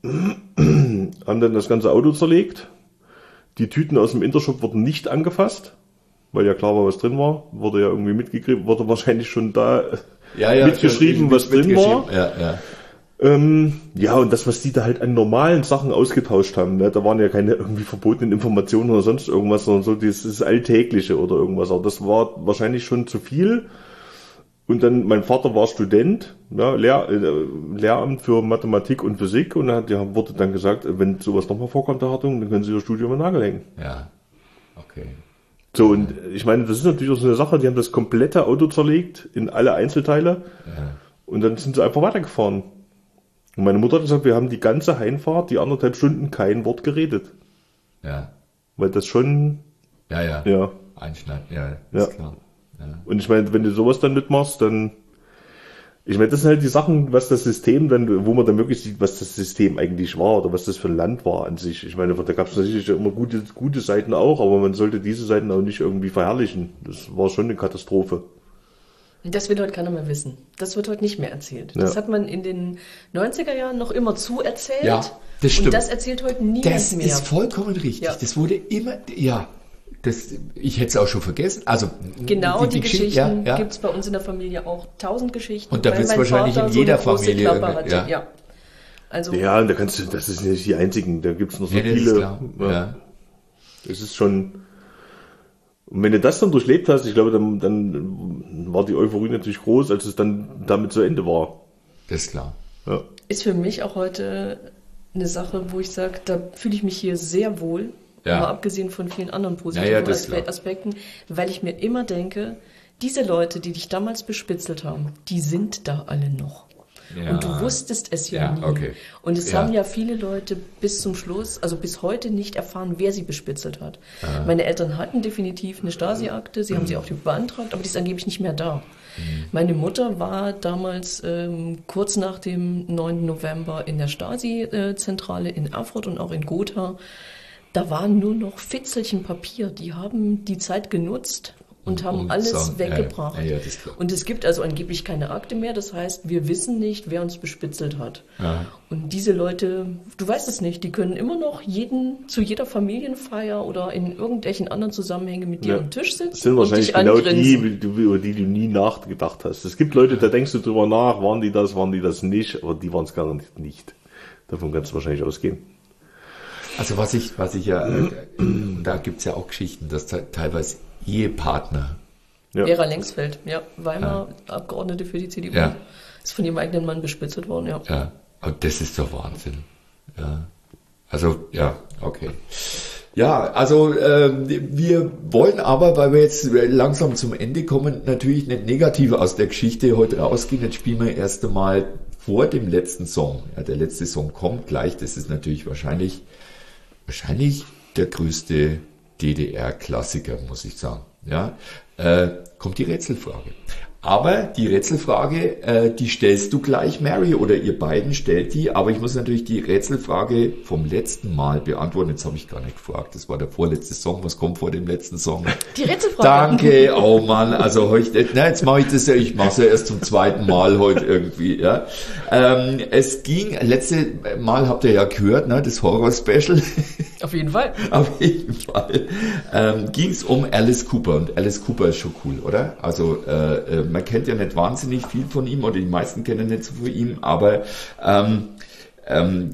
Haben dann das ganze Auto zerlegt. Die Tüten aus dem Intershop wurden nicht angefasst, weil ja klar war, was drin war. Wurde ja irgendwie mitgegeben, wurde wahrscheinlich schon da ja, ja, mitgeschrieben, was drin war. Ja, ja. Ähm, ja, und das, was die da halt an normalen Sachen ausgetauscht haben, ne, da waren ja keine irgendwie verbotenen Informationen oder sonst irgendwas, sondern so dieses Alltägliche oder irgendwas. Aber das war wahrscheinlich schon zu viel. Und dann, mein Vater war Student, ja, Lehr, äh, Lehramt für Mathematik und Physik, und hat, ja, wurde dann gesagt, wenn sowas nochmal vorkommt, der Hartung, dann können Sie Ihr Studium an den Nagel hängen. Ja, okay. So, und ich meine, das ist natürlich auch so eine Sache, die haben das komplette Auto zerlegt in alle Einzelteile, ja. Und dann sind sie einfach weitergefahren. Und meine Mutter hat gesagt, wir haben die ganze Heimfahrt, die anderthalb Stunden, kein Wort geredet. Ja. Weil das schon... Ja, ja. Ja. Einschneiden, ja, ja. ist klar. Ja. Und ich meine, wenn du sowas dann mitmachst, dann, ich meine, das sind halt die Sachen, was das System dann, wo man dann wirklich sieht, was das System eigentlich war oder was das für ein Land war an sich. Ich meine, da gab es natürlich immer gute, gute Seiten auch, aber man sollte diese Seiten auch nicht irgendwie verherrlichen. Das war schon eine Katastrophe. Das will heute keiner mehr wissen. Das wird heute nicht mehr erzählt. Das ja. hat man in den neunziger Jahren noch immer zu erzählt. Ja, das stimmt. Und das erzählt heute niemand das mehr. Das ist vollkommen richtig. Ja. Das wurde immer, ja. Das, ich hätte es auch schon vergessen. Also genau, die, die, die Geschichten ja, ja. gibt es bei uns in der Familie auch. Tausend Geschichten. Und da wird es wahrscheinlich in jeder so Familie. Ja. Ja. Also, ja, und da kannst du, das ist nicht die einzigen. Da gibt es noch so ja, viele. Ist klar. Ja. Ja. Es ist schon. Und wenn du das dann durchlebt hast, ich glaube, dann, dann war die Euphorie natürlich groß, als es dann damit zu Ende war. Das ist klar. Ja. Ist für mich auch heute eine Sache, wo ich sage, da fühle ich mich hier sehr wohl. Ja. Mal abgesehen von vielen anderen positiven ja, ja, Aspe- Aspekten, weil ich mir immer denke, diese Leute, die dich damals bespitzelt haben, die sind da alle noch. Ja. Und du wusstest es ja, ja nie. Okay. Und es ja. haben ja viele Leute bis zum Schluss, also bis heute nicht erfahren, wer sie bespitzelt hat. Ah. Meine Eltern hatten definitiv eine Stasi-Akte, sie mhm. haben sie auch beantragt, aber die ist angeblich nicht mehr da. Mhm. Meine Mutter war damals ähm, kurz nach dem neunten November in der Stasi-Zentrale in Erfurt und auch in Gotha. Da waren nur noch Fitzelchen Papier. Die haben die Zeit genutzt und haben und alles so, weggebracht. Ja, ja, und es gibt also angeblich keine Akte mehr. Das heißt, wir wissen nicht, wer uns bespitzelt hat. Ja. Und diese Leute, du weißt es nicht, die können immer noch jeden zu jeder Familienfeier oder in irgendwelchen anderen Zusammenhängen mit dir ja. am Tisch sitzen. Das sind wahrscheinlich genau die, über die du nie nachgedacht hast. Es gibt Leute, da denkst du drüber nach, waren die das, waren die das nicht, aber die waren es gar nicht. Davon kannst du wahrscheinlich ausgehen. Also was ich, was ich ja, äh, da gibt's ja auch Geschichten, dass teilweise Ehepartner. Ja. Vera Lengsfeld, ja, Weimar, ja. Abgeordnete für die C D U, ja. ist von ihrem eigenen Mann bespitzelt worden, ja. Ja, aber das ist doch Wahnsinn. Ja, also, ja, okay. Ja, also äh, wir wollen aber, weil wir jetzt langsam zum Ende kommen, natürlich nicht negativ aus der Geschichte heute rausgehen. Jetzt spielen wir erst einmal vor dem letzten Song. Ja, der letzte Song kommt gleich, das ist natürlich wahrscheinlich Wahrscheinlich der größte D D R-Klassiker, muss ich sagen. Ja, äh, kommt die Rätselfrage. Aber die Rätselfrage, äh, die stellst du gleich, Mary, oder ihr beiden stellt die. Aber ich muss natürlich die Rätselfrage vom letzten Mal beantworten. Jetzt habe ich gar nicht gefragt. Das war der vorletzte Song. Was kommt vor dem letzten Song? Die Rätselfrage. Danke. Oh Mann, also heute. Na, jetzt mache ich das ja. Ich mache es ja erst zum zweiten Mal heute irgendwie. Ja. Ähm, es ging. Letzte Mal habt ihr ja gehört, ne, das Horror-Special. Auf jeden Fall. Auf jeden Fall. Ähm, ging es um Alice Cooper. Und Alice Cooper ist schon cool, oder? Also äh, man kennt ja nicht wahnsinnig viel von ihm, oder die meisten kennen nicht so von ihm, aber ähm, ähm,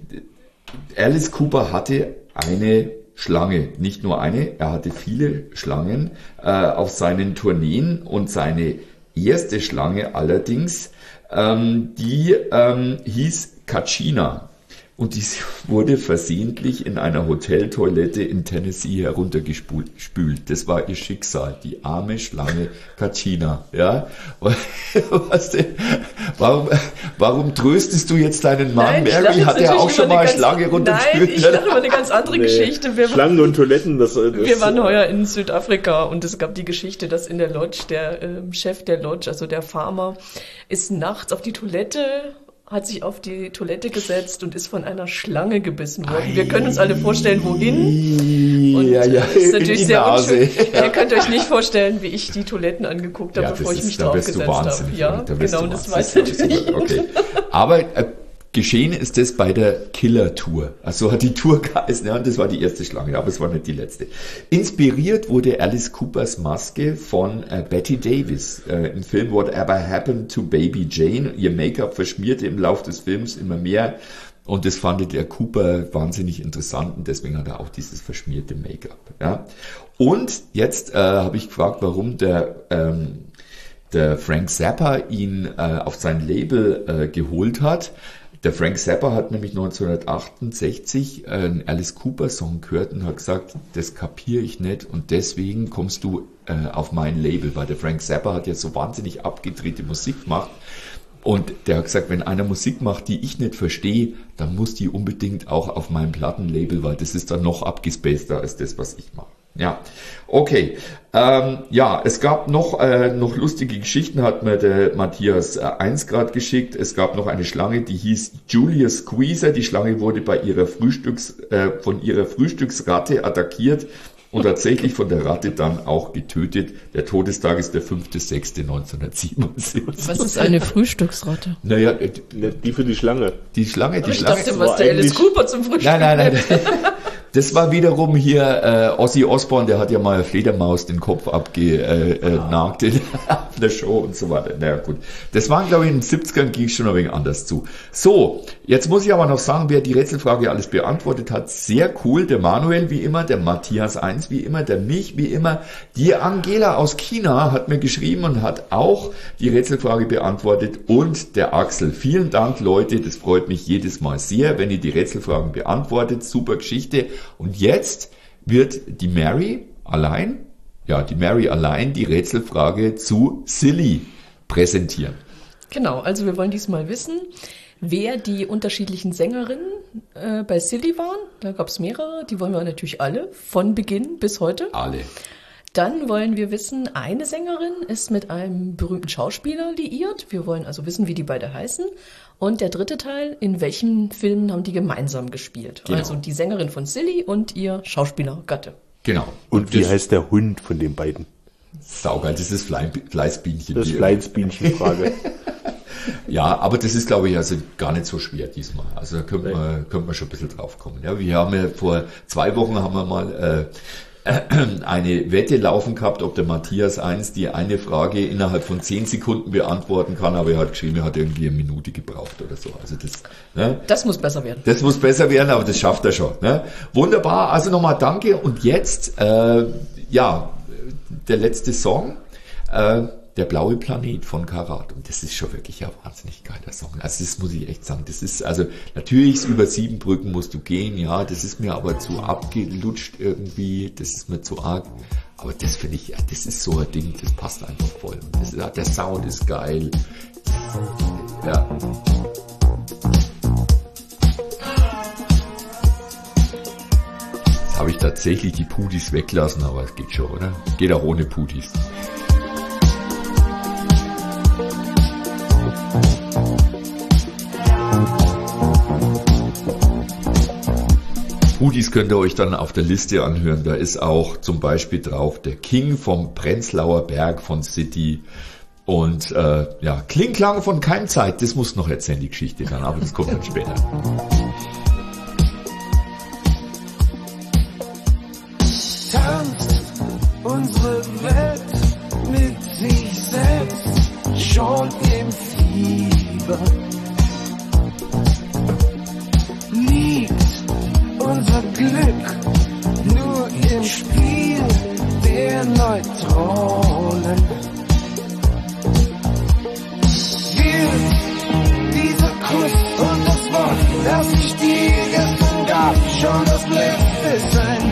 Alice Cooper hatte eine Schlange, nicht nur eine, er hatte viele Schlangen äh, auf seinen Tourneen, und seine erste Schlange allerdings, ähm, die ähm, hieß Kachina. Und die wurde versehentlich in einer Hoteltoilette in Tennessee heruntergespült. Das war ihr Schicksal, die arme Schlange Kachina. Ja? Was denn? Warum, warum tröstest du jetzt deinen Mann? Nein, Mary hat ja auch schon mal eine Schlange runtergespült. Nein, ich dachte über eine ganz andere nee. Geschichte. Wir Schlangen und Toiletten. Das, das wir waren heuer in Südafrika, und es gab die Geschichte, dass in der Lodge der äh, Chef der Lodge, also der Farmer, ist nachts auf die Toilette, hat sich auf die Toilette gesetzt und ist von einer Schlange gebissen worden. Wir können uns alle vorstellen, wohin. Und ja, ja, das ist natürlich sehr unschön. Ja. Ihr könnt euch nicht vorstellen, wie ich die Toiletten angeguckt habe, ja, bevor ich mich draufgesetzt habe. Ja, da genau, das weiß ich nicht. Okay. Aber äh, geschehen ist das bei der Killer-Tour. Also hat die Tour geheißen, ja, und das war die erste Schlange, aber es war nicht die letzte. Inspiriert wurde Alice Coopers Maske von äh, Betty Davis äh, im Film Whatever Happened to Baby Jane. Ihr Make-up verschmierte im Laufe des Films immer mehr, und das fand der Cooper wahnsinnig interessant, und deswegen hat er auch dieses verschmierte Make-up. Ja. Und jetzt äh, habe ich gefragt, warum der ähm, der Frank Zappa ihn äh, auf sein Label äh, geholt hat. Der Frank Zappa hat nämlich neunzehnhundertachtundsechzig einen Alice Cooper Song gehört und hat gesagt, das kapiere ich nicht, und deswegen kommst du äh, auf mein Label, weil der Frank Zappa hat ja so wahnsinnig abgedrehte Musik gemacht, und der hat gesagt, wenn einer Musik macht, die ich nicht verstehe, dann muss die unbedingt auch auf meinem Plattenlabel, weil das ist dann noch abgespaceder als das, was ich mache. Ja, okay. Ähm, ja, es gab noch äh, noch lustige Geschichten, hat mir der Matthias äh, eins gerade geschickt. Es gab noch eine Schlange, die hieß Julia Squeezer. Die Schlange wurde bei ihrer Frühstücks äh, von ihrer Frühstücksratte attackiert und tatsächlich von der Ratte dann auch getötet. Der Todestag ist der fünfter sechster neunzehnhundertsiebenundsiebzig. Was ist eine Frühstücksratte? Naja, äh, die für die Schlange. Die Schlange, die ich Schlange. Ich dachte, was der Alice Cooper zum Frühstück. Nein, nein, nein. Das war wiederum hier äh, Ozzy Osbourne, der hat ja mal Fledermaus den Kopf abgenagt äh, äh, auf der Show und so weiter. Naja, gut. Das waren, glaube ich, in den siebzigern ging es schon ein wenig anders zu. So, jetzt muss ich aber noch sagen, wer die Rätselfrage alles beantwortet hat. Sehr cool. Der Manuel wie immer, der Matthias eins wie immer, der Mich wie immer. Die Angela aus China hat mir geschrieben und hat auch die Rätselfrage beantwortet, und der Axel. Vielen Dank, Leute. Das freut mich jedes Mal sehr, wenn ihr die Rätselfragen beantwortet. Super Geschichte. Und jetzt wird die Mary allein, ja, die Mary allein die Rätselfrage zu Silly präsentieren. Genau, also wir wollen diesmal wissen, wer die unterschiedlichen Sängerinnen äh, bei Silly waren. Da gab es mehrere, die wollen wir natürlich alle, von Beginn bis heute. Alle. Dann wollen wir wissen, eine Sängerin ist mit einem berühmten Schauspieler liiert. Wir wollen also wissen, wie die beide heißen. Und der dritte Teil, in welchen Filmen haben die gemeinsam gespielt? Genau. Also die Sängerin von Silly und ihr Schauspielergatte. Genau. Und, und wie heißt der Hund von den beiden? Saugeil, das ist Fle- Fleißbienchen. Das Fleißbienchen-Frage. Ja, aber das ist, glaube ich, also gar nicht so schwer diesmal. Also da könnte man, könnte man schon ein bisschen drauf kommen. Ja, wir haben ja vor zwei Wochen haben wir mal äh, eine Wette laufen gehabt, ob der Matthias eins die eine Frage innerhalb von zehn Sekunden beantworten kann, aber er hat geschrieben, er hat irgendwie eine Minute gebraucht oder so. Also das, ne? Das muss besser werden. Das muss besser werden, aber das schafft er schon. Ne? Wunderbar, also nochmal danke. Und jetzt, äh, ja, der letzte Song, äh, Der blaue Planet von Karat. Und das ist schon wirklich ein wahnsinnig geiler Song. Also das muss ich echt sagen. Das ist, also natürlich über sieben Brücken musst du gehen, ja, das ist mir aber zu abgelutscht irgendwie, das ist mir zu arg. Aber das finde ich, das ist so ein Ding, das passt einfach voll. Und das ist, der Sound ist geil. Ja. Jetzt habe ich tatsächlich die Pudis weglassen, aber es geht schon, oder? Geht auch ohne Pudis. Pudis könnt ihr euch dann auf der Liste anhören. Da ist auch zum Beispiel drauf der King vom Prenzlauer Berg von City und äh, ja, Klingklang von Keimzeit. Das muss noch erzählen, die Geschichte dann, aber das kommt dann später. Tanzt unsere Welt mit sich selbst schon im Fieber. Liegt unser Glück nur im Spiel der Neutronen. Wird dieser Kuss und das Wort, das ich dir gestern gab, schon das letzte sein?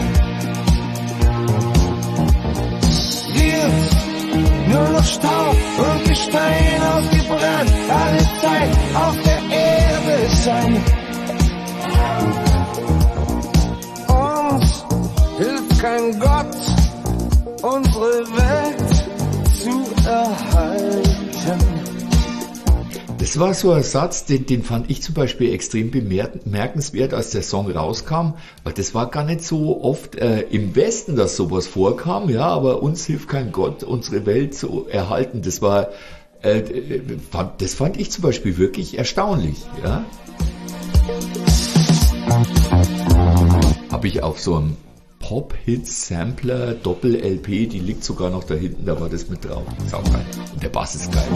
Wird nur noch Staub und Gestein ausgebrannt, alle Zeit auf der Erde sein? Hilft kein Gott, unsere Welt zu erhalten. Das war so ein Satz, den, den fand ich zum Beispiel extrem bemerkenswert, als der Song rauskam, weil das war gar nicht so oft äh, im Westen, dass sowas vorkam, ja, aber uns hilft kein Gott, unsere Welt zu erhalten. Das war, äh, fand, das fand ich zum Beispiel wirklich erstaunlich, ja. Habe ich auf so einem Pop-Hit-Sampler, Doppel-L P, die liegt sogar noch da hinten, da war das mit drauf. Saugeil. Und der Bass ist geil.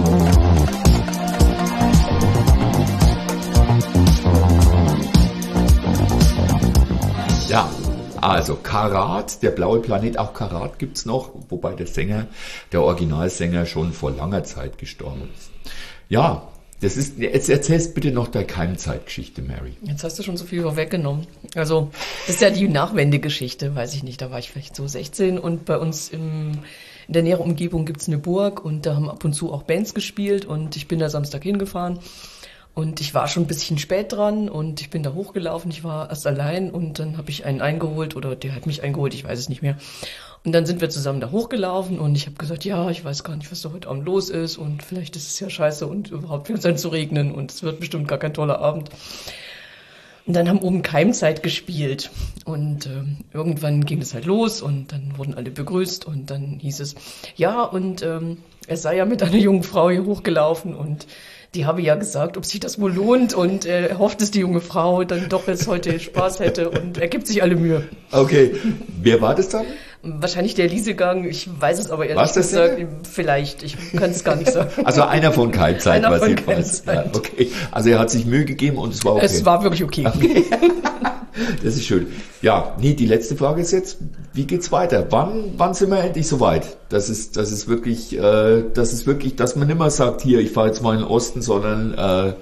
Ja, also Karat, der blaue Planet, auch Karat gibt's noch, wobei der Sänger, der Originalsänger schon vor langer Zeit gestorben ist. Ja, das ist, jetzt erzählst bitte noch deine Keimzeitgeschichte, Mary. Jetzt hast du schon so viel vorweggenommen. Also, das ist ja die Nachwendegeschichte, weiß ich nicht, da war ich vielleicht so sechzehn und bei uns im, in der näheren Umgebung gibt's eine Burg und da haben ab und zu auch Bands gespielt und ich bin da Samstag hingefahren und ich war schon ein bisschen spät dran und ich bin da hochgelaufen, ich war erst allein und dann habe ich einen eingeholt oder der hat mich eingeholt, ich weiß es nicht mehr. Und dann sind wir zusammen da hochgelaufen und ich habe gesagt, ja, ich weiß gar nicht, was da heute Abend los ist und vielleicht ist es ja scheiße und überhaupt fängt es an zu regnen und es wird bestimmt gar kein toller Abend. Und dann haben oben Keimzeit gespielt und äh, irgendwann ging es halt los und dann wurden alle begrüßt und dann hieß es, ja, und ähm, er sei ja mit einer jungen Frau hier hochgelaufen und die habe ja gesagt, ob sich das wohl lohnt und äh, er hofft, dass die junge Frau dann doch jetzt heute Spaß hätte und er gibt sich alle Mühe. Okay, wer war das dann? Wahrscheinlich der Liesegang, ich weiß es aber ehrlich Was, das gesagt, vielleicht, ich kann es gar nicht sagen. Also einer von Keimzeit, einer was von jedenfalls. Ja, okay. Also er hat sich Mühe gegeben und es war okay. Es war wirklich okay. okay. Das ist schön. Ja, nee, die letzte Frage ist jetzt, wie geht's weiter? Wann, wann sind wir endlich soweit? Das ist, das ist wirklich, äh, das ist wirklich, dass man nicht mehr sagt, hier, ich fahre jetzt mal in den Osten, sondern äh,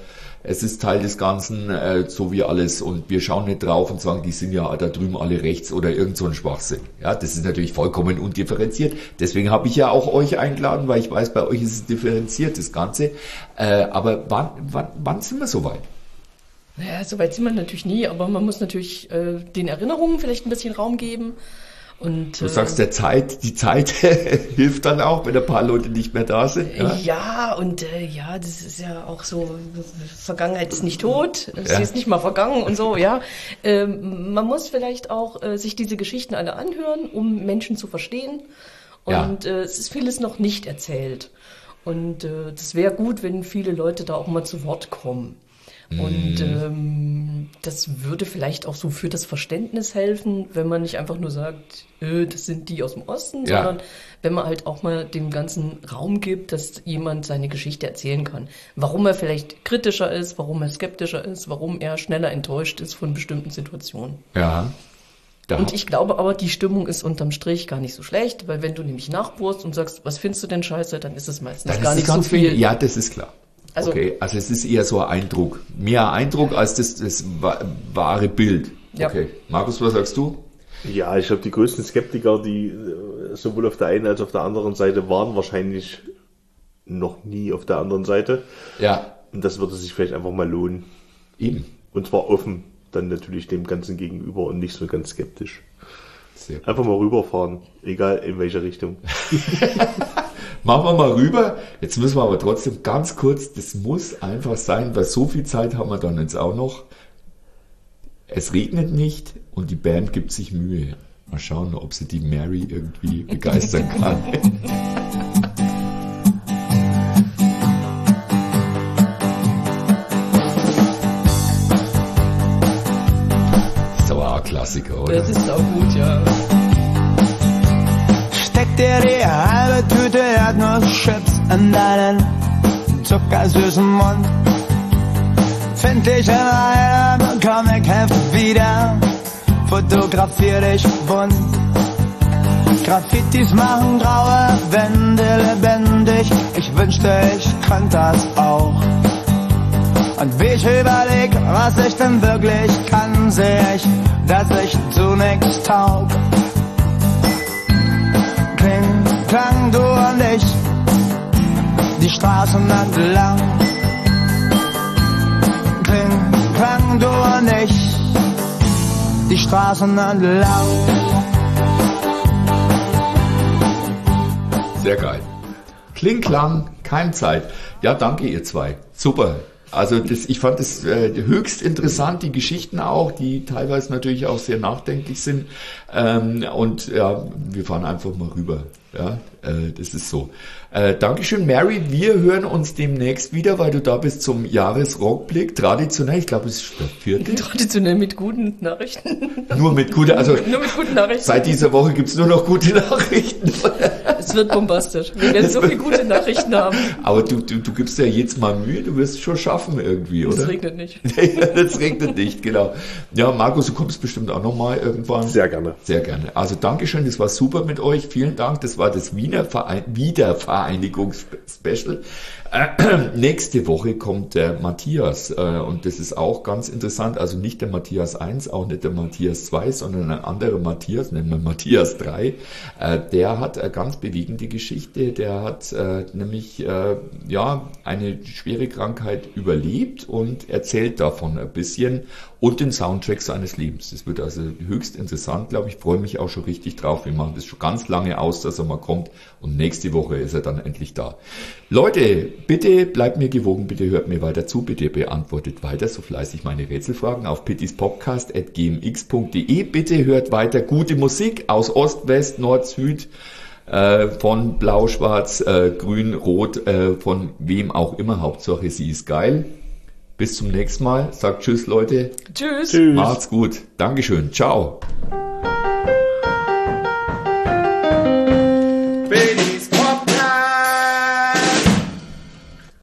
es ist Teil des Ganzen, äh, so wie alles, und wir schauen nicht drauf und sagen, die sind ja da drüben alle rechts oder irgend so ein Schwachsinn. Ja, das ist natürlich vollkommen undifferenziert. Deswegen habe ich ja auch euch eingeladen, weil ich weiß, bei euch ist es differenziert, das Ganze. Äh, aber wann, wann, wann sind wir soweit? Naja, soweit sind wir natürlich nie, aber man muss natürlich äh, den Erinnerungen vielleicht ein bisschen Raum geben. Und, du sagst, der Zeit, die Zeit hilft dann auch, wenn ein paar Leute nicht mehr da sind. Ja, ja und äh, ja, das ist ja auch so, Vergangenheit ist nicht tot, sie ja. ist nicht mal vergangen und so, ja. Ähm, man muss vielleicht auch äh, sich diese Geschichten alle anhören, um Menschen zu verstehen. Und ja. äh, es ist vieles noch nicht erzählt. Und äh, das wäre gut, wenn viele Leute da auch mal zu Wort kommen. Und ähm, das würde vielleicht auch so für das Verständnis helfen, wenn man nicht einfach nur sagt, äh, das sind die aus dem Osten, ja. sondern wenn man halt auch mal dem ganzen Raum gibt, dass jemand seine Geschichte erzählen kann. Warum er vielleicht kritischer ist, warum er skeptischer ist, warum er schneller enttäuscht ist von bestimmten Situationen. Ja. Da. Und ich glaube aber, die Stimmung ist unterm Strich gar nicht so schlecht, weil wenn du nämlich nachbohrst und sagst, was findest du denn scheiße, dann ist es meistens dann gar ist nicht so viel. viel. Ja, das ist klar. Also, okay, also es ist eher so ein Eindruck. Mehr Eindruck als das, das wahre Bild. Ja. Okay. Markus, was sagst du? Ja, ich glaube, die größten Skeptiker, die sowohl auf der einen als auch auf der anderen Seite waren, wahrscheinlich noch nie auf der anderen Seite. Ja. Und das würde sich vielleicht einfach mal lohnen. Eben. Und zwar offen dann natürlich dem Ganzen gegenüber und nicht so ganz skeptisch. Sehr gut. Einfach mal rüberfahren, egal in welche Richtung. Machen wir mal rüber. Jetzt müssen wir aber trotzdem ganz kurz, das muss einfach sein, weil so viel Zeit haben wir dann jetzt auch noch. Es regnet nicht und die Band gibt sich Mühe. Mal schauen, ob sie die Mary irgendwie begeistern kann. Das ist aber auch ein Klassiker, oder? Das ist auch gut, ja. Steck dir die halbe Tüte Erdnusschips in deinen zuckersüßen Mund. Find dich in einem Comic-Heft wieder, fotografier dich bunt. Graffitis machen graue Wände lebendig, ich wünschte, ich könnte das auch. Und wie ich überleg, was ich denn wirklich kann, seh ich, dass ich zu nix taug. Kling, klang, du und ich, die Straßen entlang. Kling, klang, du und ich, die Straßen entlang. Sehr geil. Kling, klang, Keimzeit. Ja, danke ihr zwei. Super. Also das, ich fand das äh, höchst interessant, die Geschichten auch, die teilweise natürlich auch sehr nachdenklich sind. Ähm, und ja, wir fahren einfach mal rüber. Ja, äh, das ist so. Äh, Dankeschön, Mary. Wir hören uns demnächst wieder, weil du da bist zum Jahresrückblick. Traditionell, ich glaube, es ist der vierte. Traditionell mit guten Nachrichten. Nur mit guten, also nur mit guten Nachrichten. Seit dieser Woche gibt's nur noch gute Nachrichten. Es wird bombastisch. Wir werden so viele gute Nachrichten haben. Aber du, du, du gibst ja jetzt mal Mühe, du wirst es schon schaffen irgendwie, oder? Es regnet nicht. Es regnet nicht, genau. Ja, Markus, du kommst bestimmt auch nochmal irgendwann. Sehr gerne. Sehr gerne. Also Dankeschön, das war super mit euch. Vielen Dank. Das war das Wiener Verein- Wiedervereinigungs-Special. Äh, nächste Woche kommt der Matthias äh, und das ist auch ganz interessant. Also nicht der Matthias eins, auch nicht der Matthias zwei, sondern ein anderer Matthias, nennen wir Matthias drei. Äh, der hat eine ganz bewegende Geschichte. Der hat äh, nämlich äh, ja eine schwere Krankheit überlebt und erzählt davon ein bisschen und den Soundtrack seines Lebens. Das wird also höchst interessant, glaube ich. Ich freue mich auch schon richtig drauf. Wir machen das schon ganz lange aus, dass er mal kommt und nächste Woche ist er dann endlich da. Leute, bitte bleibt mir gewogen, bitte hört mir weiter zu, bitte beantwortet weiter so fleißig meine Rätselfragen auf pittispodcast at g m x punkt d e. Bitte hört weiter gute Musik aus Ost, West, Nord, Süd, äh, von Blau, Schwarz, äh, Grün, Rot, äh, von wem auch immer. Hauptsache sie ist geil. Bis zum nächsten Mal. Sagt Tschüss, Leute. Tschüss. Tschüss. Macht's gut. Dankeschön. Ciao.